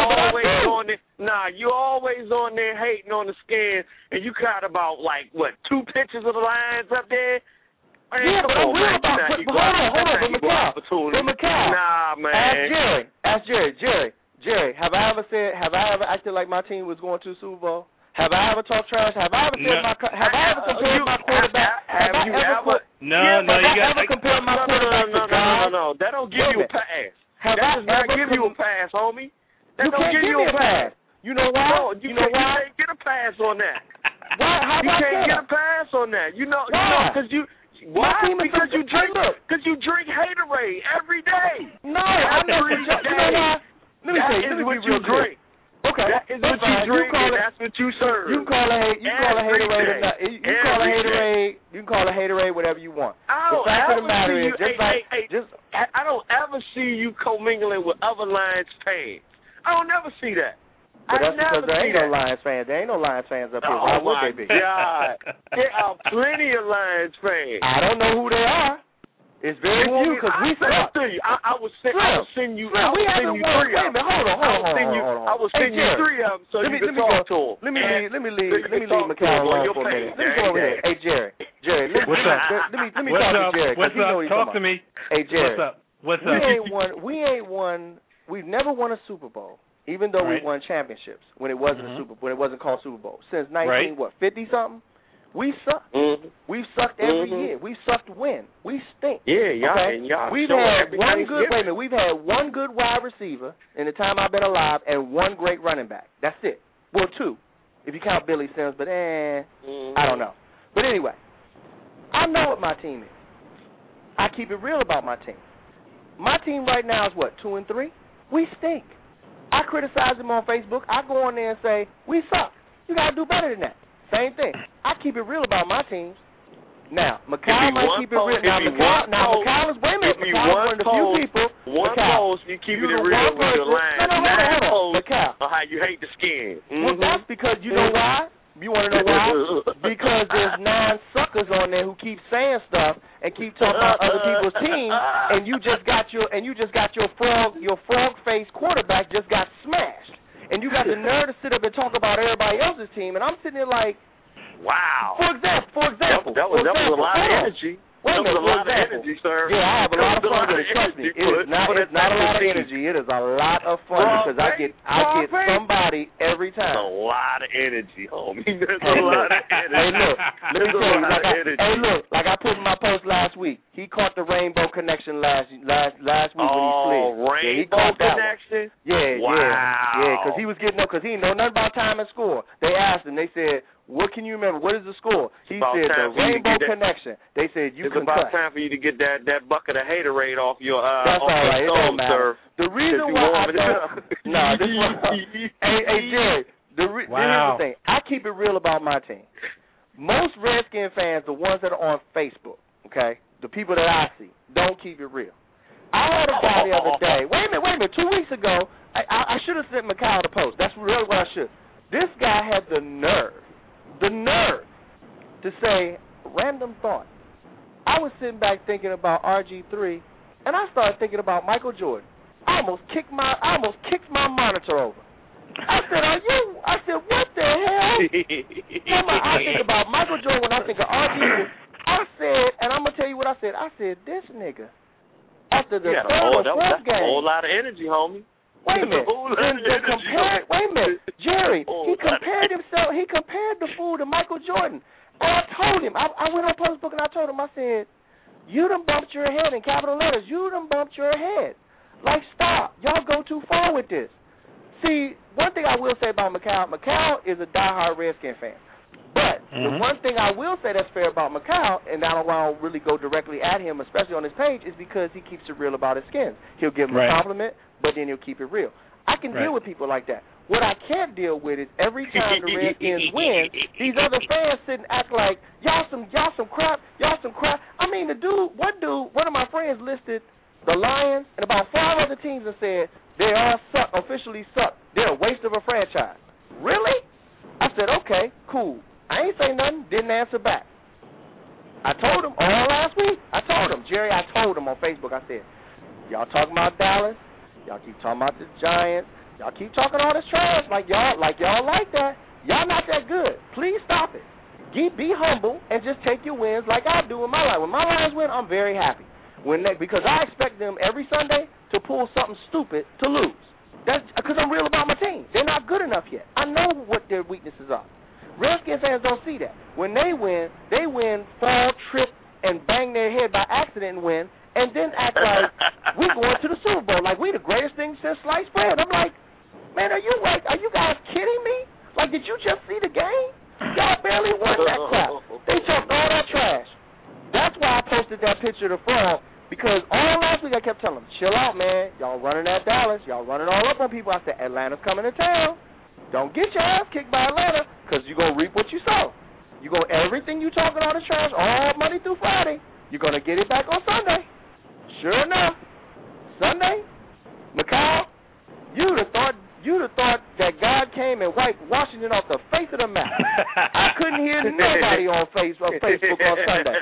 always on there hating on the skin, and you got about, like, what, 2 pictures of the lions up there? Yeah, but I'm real about it. Hold on, Macau. Nah, man. Ask Jerry. Jerry, have I ever acted like my team was going to the Super Bowl? Have I ever talked trash? Have I ever said Have I ever compared my quarterback? Have you ever? compared my quarterback to God? No. That don't give you a pass. That does not give you a pass, homie. That don't give you a pass. You know why? No, you can't get a pass on that. Why? How you about can't that? get a pass on that. You know, because you. Why? Because you drink Haterade every day. No, I never. You know why? Let me tell you. That is what you drink. Okay, that is what you drink, and that's what you serve. You can call a Haterade. You can call a Haterade whatever you want. I don't ever see you commingling with other Lions fans. I don't never see that. But that's because there ain't no Lions fans. There ain't no Lions fans up here. Why would they be? God. There are plenty of Lions fans. I don't know who they are. It's very few because we suck. I will send you 3 of them. I will send you 3 of them so you can talk to them. Let me leave McCall alone for a minute. Let me go over here. Hey, Jerry, what's up? Let me talk to Jerry. What's up? Talk to me. Hey, Jerry. What's up? We've never won a Super Bowl, even though we won championships when it wasn't a Super Bowl, when it wasn't called Super Bowl. Since 50 something. We suck. We've sucked every year. We've sucked when. We stink. Yeah, y'all. We've had one good. Wait a minute. We've had one good wide receiver in the time I've been alive, and one great running back. That's it. Well, 2, if you count Billy Sims. But I don't know. But anyway, I know what my team is. I keep it real about my team. My team right now is what, 2 and 3? We stink. I criticize them on Facebook. I go on there and say we suck. You gotta do better than that. Same thing. I keep it real about my teams. Now, Macau might keep it real. Macau is, wait a minute, Macau is one of the few people. One post, you keep it real with your line. Hold on. Macau. Or how you hate the skin. Well, that's because, you know why? You want to know why? Because there's 9 suckers on there who keep saying stuff and keep talking about other people's teams, and you just got your frog-faced quarterback just got smashed. And you got the nerve to sit up and talk about everybody else's team, and I'm sitting there like, wow. For example. That was a lot of energy. Wait a minute, that was a lot of energy, sir. Yeah, I have a lot of fun with it. Trust me. It's not a lot of energy. It is a lot of fun because I get somebody every time. That's a lot of energy, homie. There's a lot of energy. Hey, look. Let me tell you. Hey, look. Like I put in my post last week, he caught the rainbow connection last week when he slid. Rainbow connection? Yeah, wow. Yeah, because he was getting up because he didn't know nothing about time and score. They asked him. They said, what can you remember? What is the score? He said the rainbow connection. They said you can cut. It's about time for you to get that bucket of Haterade off your That's all right. It don't matter. The reason why I don't. No, this is hey, Jerry. Here's the thing. I keep it real about my team. Most Redskin fans, the ones that are on Facebook, okay, the people that I see, don't keep it real. I had a guy the other day. Wait a minute. 2 weeks ago, I should have sent Macau the post. That's really what I should. This guy had the nerve to say, random thought. I was sitting back thinking about RG3, and I started thinking about Michael Jordan. I almost kicked my monitor over. I said, what the hell? I think about Michael Jordan when I think of RG3. I said, and I'm going to tell you what I said. I said, this nigga, after the third or fourth game. That's a whole lot of energy, homie. Wait a minute. Wait a minute. Jerry, he compared himself. He compared the fool to Michael Jordan. And I told him, I went on Facebook and I told him, I said, you done bumped your head in capital letters. You done bumped your head. Like, stop. Y'all go too far with this. See, one thing I will say about Macau is a diehard Redskin fan. But the one thing I will say that's fair about Macau, and I don't really go directly at him, especially on his page, is because he keeps it real about his skins. He'll give him a compliment, but then he'll keep it real. I can deal with people like that. What I can't deal with is every time the Redskins win, these other fans sit and act like, y'all some crap. I mean, one of my friends listed the Lions and about 5 other teams and said, they all suck, officially suck. They're a waste of a franchise. Really? I said, okay, cool. I ain't say nothing, didn't answer back. I told him all last week. Jerry, I told him on Facebook, I said, y'all talking about Dallas, y'all keep talking about the Giants, y'all keep talking all this trash like y'all like that. Y'all not that good. Please stop it. Be humble and just take your wins like I do in my life. When my Lions win, I'm very happy. Because I expect them every Sunday to pull something stupid to lose. That's because I'm real about my team. They're not good enough yet. I know what their weaknesses are. Redskin fans don't see that. When they win, fall, trip, and bang their head by accident and win, and then act like we going to the Super Bowl, like we the greatest thing since sliced bread. I'm like, man, are you guys kidding me? Like, did you just see the game? Y'all barely won that crap. They talked all that trash. That's why I posted that picture of the frog, because all last week I kept telling them, chill out, man. Y'all running at Dallas. Y'all running all up on people. I said, Atlanta's coming to town. Don't get your ass kicked by Atlanta, because you're going to reap what you sow. Everything you talking all the trash all Monday through Friday, you're going to get it back on Sunday. Sure enough, Sunday, Macau, you'd have thought that God came and wiped Washington off the face of the map. I couldn't hear nobody on Facebook on Sunday.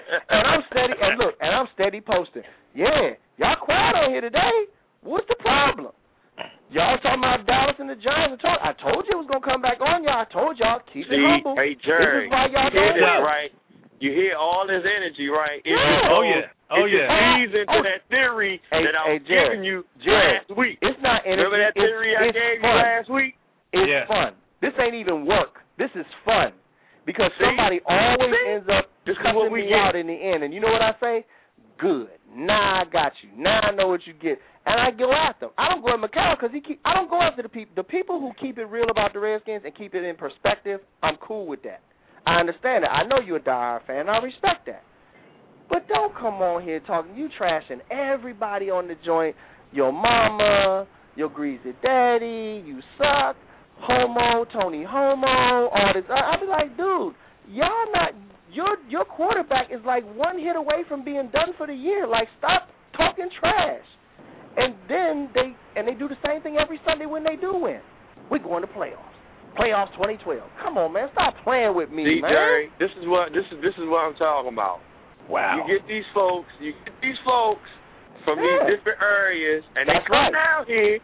And I'm steady posting. Yeah, y'all quiet on here today. What's the problem? Y'all talking about Dallas and the Giants. I told you it was going to come back on y'all. I told y'all, keep it humble. Hey, Jerry, this is why y'all you hear don't this, win. right? You hear all this energy, right? Yeah. Oh, yeah. It feeds into that theory that I was giving you last week. It's not energy. Remember that theory I gave you last week? It's fun. This ain't even work. This is fun. Because somebody always ends up cussing me out in the end. And you know what I say? Good. Nah, I got you. Now I know what you get. And I go after him. I don't go at Macau because I don't go after the people. The people who keep it real about the Redskins and keep it in perspective, I'm cool with that. I understand that. I know you're a diehard fan. I respect that. But don't come on here talking. You trashing everybody on the joint. Your mama, your greasy daddy, you suck, homo, Tony Homo, all this. I be like, dude, y'all not. Your quarterback is like one hit away from being done for the year. Like, stop talking trash. And then they do the same thing every Sunday when they do win. We're going to playoffs. Playoffs 2012. Come on, man, stop playing with me, man. Jerry, this is what I'm talking about. Wow. You get these folks from these different areas, and they come down here.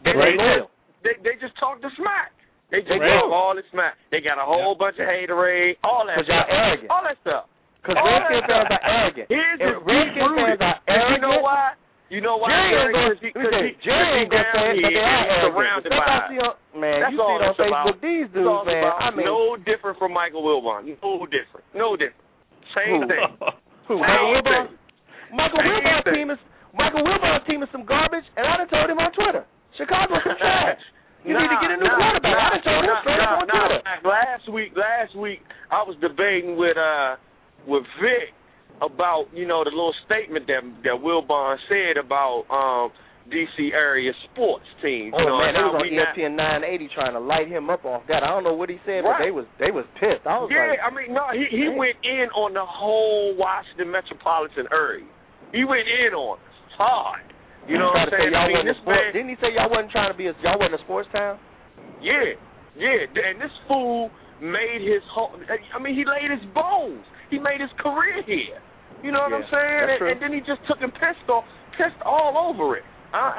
They just talk the smack. They just talk all the smack. They got a whole bunch of haterade, all that stuff. Arrogant. All that stuff. Because Redskin fans are arrogant. Redskin fans are arrogant. You know why? Jerry ain't gonna say it, but they are arrogant. Man, that's you see it on Facebook, these dudes, man. I mean, no different from Michael Wilbon. No different. Same thing. Who? Michael Wilbon's team is some garbage, and I done told him on Twitter. Chicago's some trash. You need to get a new quarterback. I done told him straight up on Twitter. Last week, I was debating with Vic about, the little statement that Wilbon said about D.C. area sports teams. Oh, man, they was on ESPN 980 trying to light him up off that. I don't know what he said, but they was pissed. He went in on the whole Washington metropolitan area. He went in on us hard. You know what I'm saying? Didn't he say y'all wasn't a sports town? Yeah. And this fool made his whole. He laid his bones. He made his career here. You know what I'm saying? And then he just took and pissed all over it.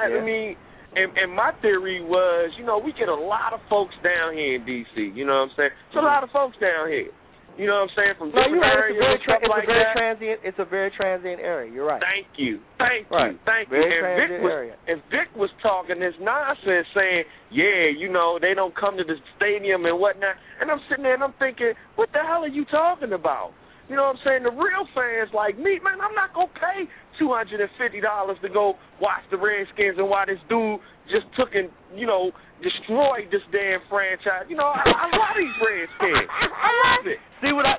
And my theory was, we get a lot of folks down here in D.C. You know what I'm saying? It's a lot of folks down here. You know what I'm saying? From different areas and stuff like that. It's a very transient area. You're right. Thank you. Very transient area. And Vic was talking this nonsense saying, they don't come to the stadium and whatnot. And I'm sitting there and I'm thinking, what the hell are you talking about? You know what I'm saying? The real fans like me, man, I'm not going to pay $250 to go watch the Redskins and why this dude just took and, destroyed this damn franchise. I love these Redskins. I love it. I love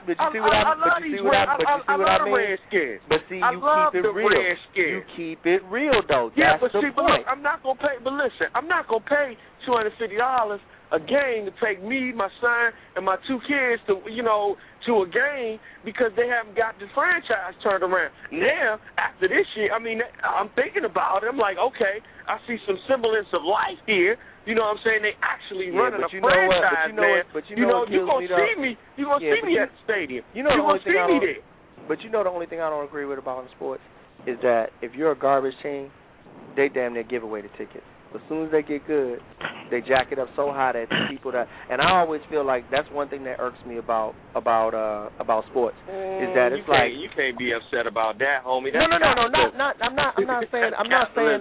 the Redskins. But see, you keep it real. Redskins. You keep it real, though. Yeah, That's the point. Look, I'm not going to pay, but listen, I'm not going to pay $250 a game to take me, my son, and my two kids to a game because they haven't got the franchise turned around. Now, after this year, I'm thinking about it. I'm like, okay, I see some semblance of life here. You know what I'm saying? They actually running a franchise, man. You're going to see me. You're going to see me at the stadium. You're going to see me there. But the only thing I don't agree with about sports is that if you're a garbage team, they damn near give away the tickets. As soon as they get good, they jack it up so high that the people that, and I always feel like that's one thing that irks me about sports is that it's like you can't be upset about that, homie. No. I'm not saying.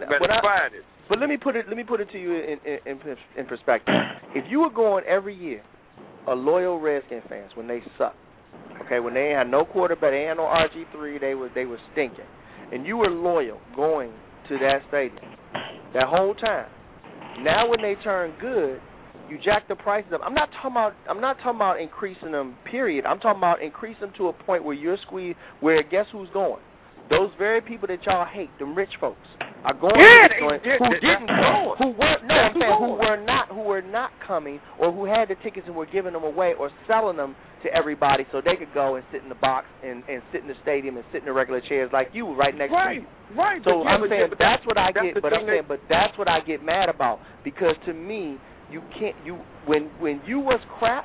But let me put it to you in perspective. If you were going every year are loyal Redskin fans when they suck. Okay, when they had no quarterback, they had no RG3, they were stinking, and you were loyal going to that stadium that whole time. Now when they turn good, you jack the prices up. I'm not talking about increasing them. Period. I'm talking about increasing them to a point where you're squeezed. Where guess who's going? Those very people that y'all hate, them rich folks, are going to this joint who didn't go, who were not coming, or who had the tickets and were giving them away or selling them to everybody so they could go and sit in the box and sit in the stadium and sit in the regular chairs like you right next to you. Right. So I'm saying that's what I get, but I'm saying that's what I get mad about, because to me you can't when you was crap.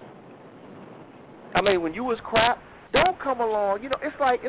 I mean when you was crap, don't come along. You know, it's like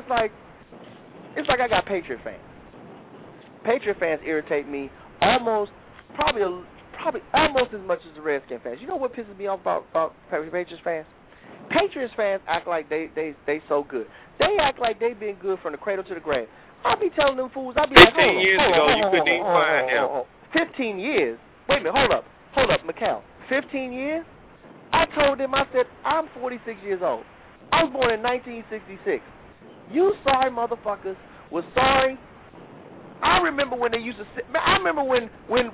I got Patriot fans. Patriot fans irritate me probably almost as much as the Redskin fans. You know what pisses me off about Patriots fans? Patriots fans act like they so good. They act like they've been good from the cradle to the grave. I be telling them fools, I be like, 15 years ago, you couldn't even find him. 15 years? Wait a minute, hold up, Mikal. 15 years? I told them, I said, I'm 46 years old. I was born in 1966. You sorry motherfuckers was sorry. I remember when they used to sit. I remember when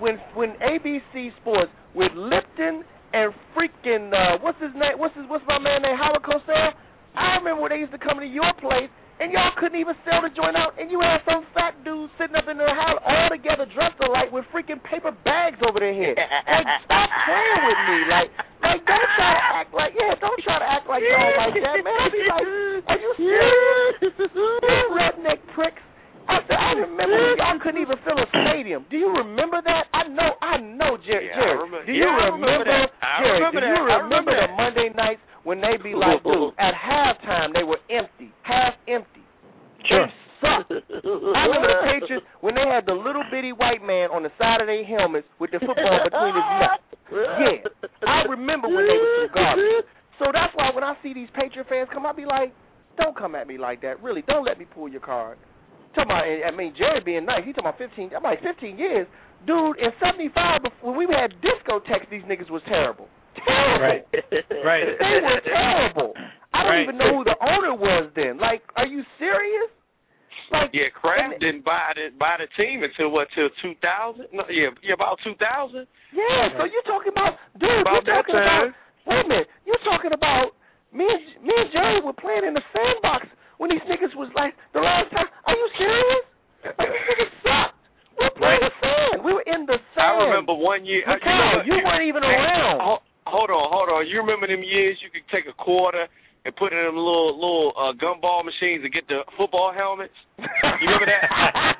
ABC Sports with Lipton and freaking what's his name? What's my man named Howard Cosell? I remember when they used to come to your place and y'all couldn't even sell the joint out, and you had some fat dude sitting up in their house all together dressed alike with freaking paper bags over their head. Like, stop playing with me. Like don't try to act like don't try to act like y'all like that, man. I be like, are you serious? You redneck pricks. I said, I remember when y'all couldn't even fill a stadium. Do you remember that? I know, Jerry. Do you remember that? Jerry, do you remember the Monday nights when they be like, dude, at halftime they were empty, half empty. Sure. They sucked. I remember the Patriots when they had the little bitty white man on the side of their helmets with the football between his nuts. Yeah, I remember when they were some garbage. So that's why when I see these Patriot fans come, I be like, don't come at me like that. Really, don't let me pull your card. Talking about, I mean, Jerry being nice. He talking about 15. I'm like 15 years, dude. In '75, when we had discotheques, these niggas was terrible. Terrible. Right. They were terrible. I don't even know who the owner was then. Like, are you serious? Like, yeah, Kraft didn't buy the team until what? Till 2000? No, about 2000. Yeah. So you're talking about, dude. About you're talking that time. about. Wait a minute. You're talking about me and Jerry were playing in the sandbox. When these niggas was like, the last time, are you serious? Like, these niggas sucked. We were playing the sand. We were in the sand. I remember one year. You weren't even around. Hold on. You remember them years you could take a quarter and put it in them little gumball machines and get the football helmets? You remember that?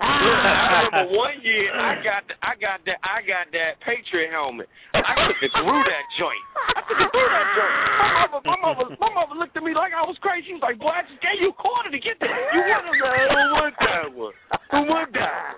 I remember one year I got that Patriot helmet. I took it through that joint. My mother looked at me like I was crazy. She was like, boy, I just gave you a quarter to get that. You won them Who would die?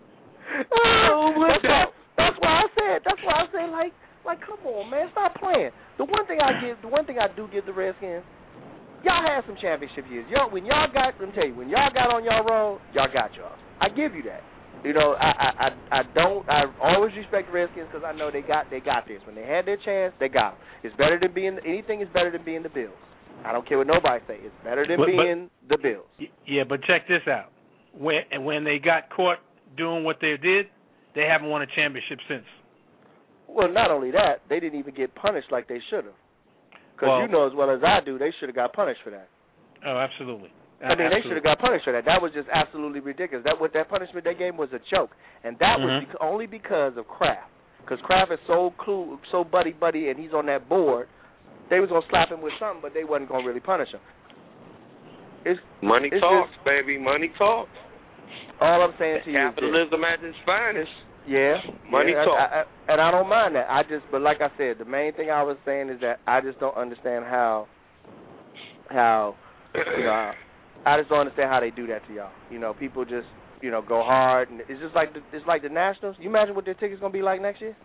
That's why I said like come on, man, stop playing. The one thing I do give the Redskins, y'all had some championship years. When y'all got on y'all roll, y'all got y'all. I give you that. You know, I always respect the Redskins because I know they got this. When they had their chance, they got them. It's better than anything is better than being the Bills. I don't care what nobody say. It's better than being the Bills. Yeah, but check this out. When they got caught doing what they did, they haven't won a championship since. Well, not only that, they didn't even get punished like they should have. Because you know as well as I do, they should have got punished for that. Oh, absolutely. They should have got punished for that. That was just absolutely ridiculous. That punishment they gave was a joke, and that was only because of Kraft. Because Kraft is so buddy, and he's on that board. They was gonna slap him with something, but they wasn't gonna really punish him. Money talks, baby. Money talks. All I'm saying to you is capitalism at its finest. Yeah, money talks. And I don't mind that. But like I said, the main thing I was saying is that I just don't understand how I just don't understand how they do that to y'all. You know, people just go hard, and it's just like the Nationals. You imagine what their tickets gonna be like next year?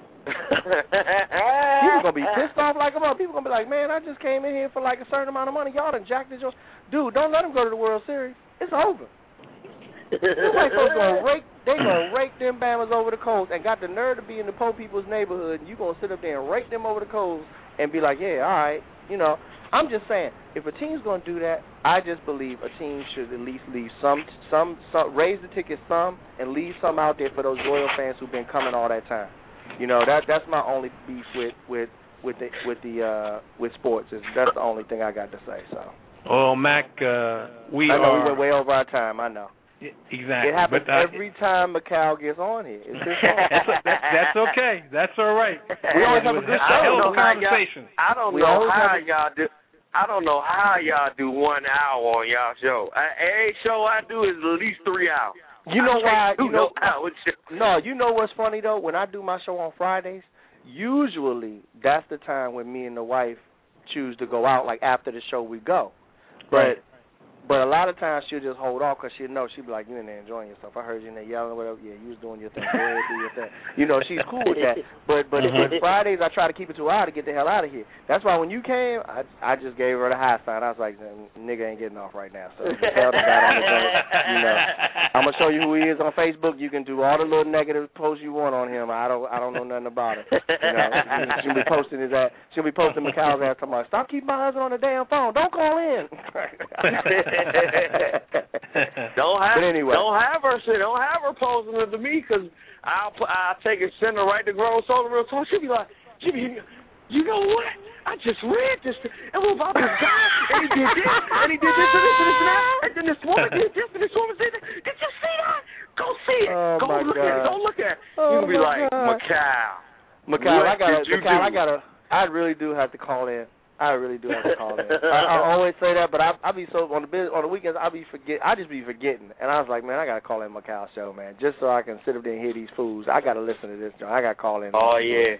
People gonna be pissed off like a mother. People gonna be like, man, I just came in here for like a certain amount of money. Y'all done jacked this. Dude, don't let them go to the World Series. It's over. White folks gonna rake them Bammers over the coals and got the nerve to be in the poor people's neighborhood, and you gonna sit up there and rake them over the coals and be like, yeah, all right, you know. I'm just saying, if a team's gonna do that, I just believe a team should at least leave some raise the tickets some and leave some out there for those loyal fans who've been coming all that time. You know, that's my only beef with sports. That's the only thing I got to say. So. Well, Mac, we went way over our time. I know. Exactly. It happens every time Macau gets on here. It's his fault. That's okay. That's all right. We always have a good show. Conversation. I don't know how y'all do. I don't know how y'all do 1 hour on y'all show. Every show I do is at least 3 hours. You know why? You know what's funny though? When I do my show on Fridays, usually that's the time when me and the wife choose to go out. Like after the show, we go. But a lot of times she'll just hold off because she'll know. She'll be like, you in there enjoying yourself. I heard you in there yelling or whatever. Yeah, you was doing your thing. Go ahead, do your thing. You know, she's cool with that. But Fridays, I try to keep it to an hour to get the hell out of here. That's why when you came, I just gave her the high sign. I was like, nigga ain't getting off right now. So tell the guy on the day, you know, I'm going to show you who he is on Facebook. You can do all the little negative posts you want on him. I don't know nothing about it. You know, she'll be posting his ass. She'll be posting Macau's ass talking about, stop keeping my husband on the damn phone. Don't call in. Don't have her posting it to me because I'll take it, send her right to Grown Soul Real Talk. She'll be like, you know what? I just read this and we're about to die and he did this and he did this and this and this and that and then this woman did this and this woman did that. Did you see that? Go see it. Oh, go look at it. Go look at it. Oh, you can be like, Macau, I really do have to call in. I really do have to call in. I always say that, but I be so on the weekends I just be forgetting, and I was like, man, I gotta call in Macau show, man, just so I can sit up there and hear these fools. I gotta listen to this, John. I gotta call in. Oh yeah.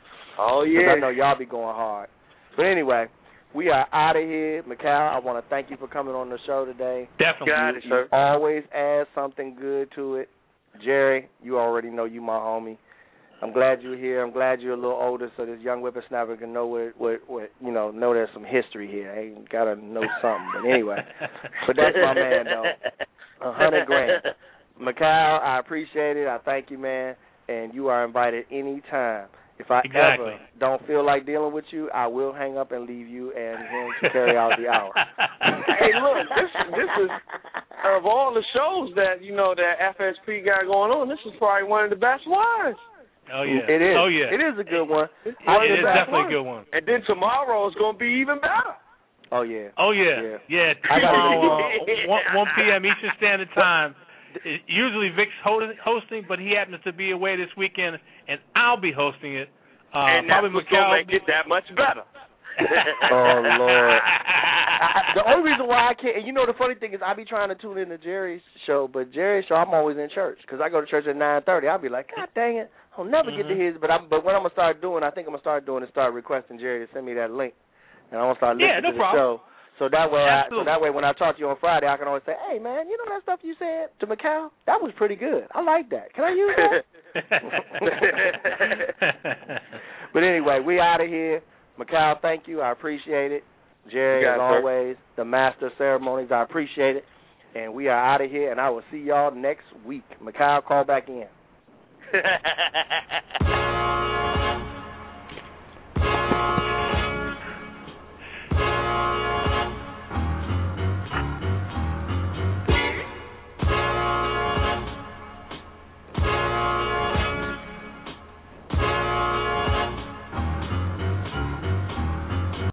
I know y'all be going hard. But anyway, we are out of here, Macau. I want to thank you for coming on the show today. Definitely, You always add something good to it. Jerry, you already know you my homie. I'm glad you're here. I'm glad you're a little older so this young whippersnapper can know know there's some history here. I ain't got to know something. But anyway, but that's my man, though. $100,000. Macau, I appreciate it. I thank you, man. And you are invited anytime. If I ever don't feel like dealing with you, I will hang up and leave you and him to carry out the hour. Hey, look, this is, of all the shows that, that FSP got going on, this is probably one of the best ones. Oh, yeah. It is. Oh, yeah. It is a good one. It is definitely a good one. And then tomorrow is going to be even better. Oh, yeah. Oh, yeah. Yeah, tomorrow, 1 p.m. Eastern Standard Time. Usually Vic's hosting, but he happens to be away this weekend, and I'll be hosting it. And probably that's what's going to make it that much better. Oh, Lord. The only reason why I can't, and the funny thing is I be trying to tune in to Jerry's show, but Jerry's show, I'm always in church because I go to church at 9:30. I'll be like, God dang it, I'll never get to his. But what I'm going to start doing, I think I'm going to start doing is start requesting Jerry to send me that link. And I'm going to start listening to the show. So that way when I talk to you on Friday, I can always say, hey, man, you know that stuff you said to Macau? That was pretty good. I like that. Can I use that? But anyway, we out of here. Macau, thank you. I appreciate it. Jerry, as always, the master of ceremonies, I appreciate it. And we are out of here, and I will see y'all next week. Macau, call back in.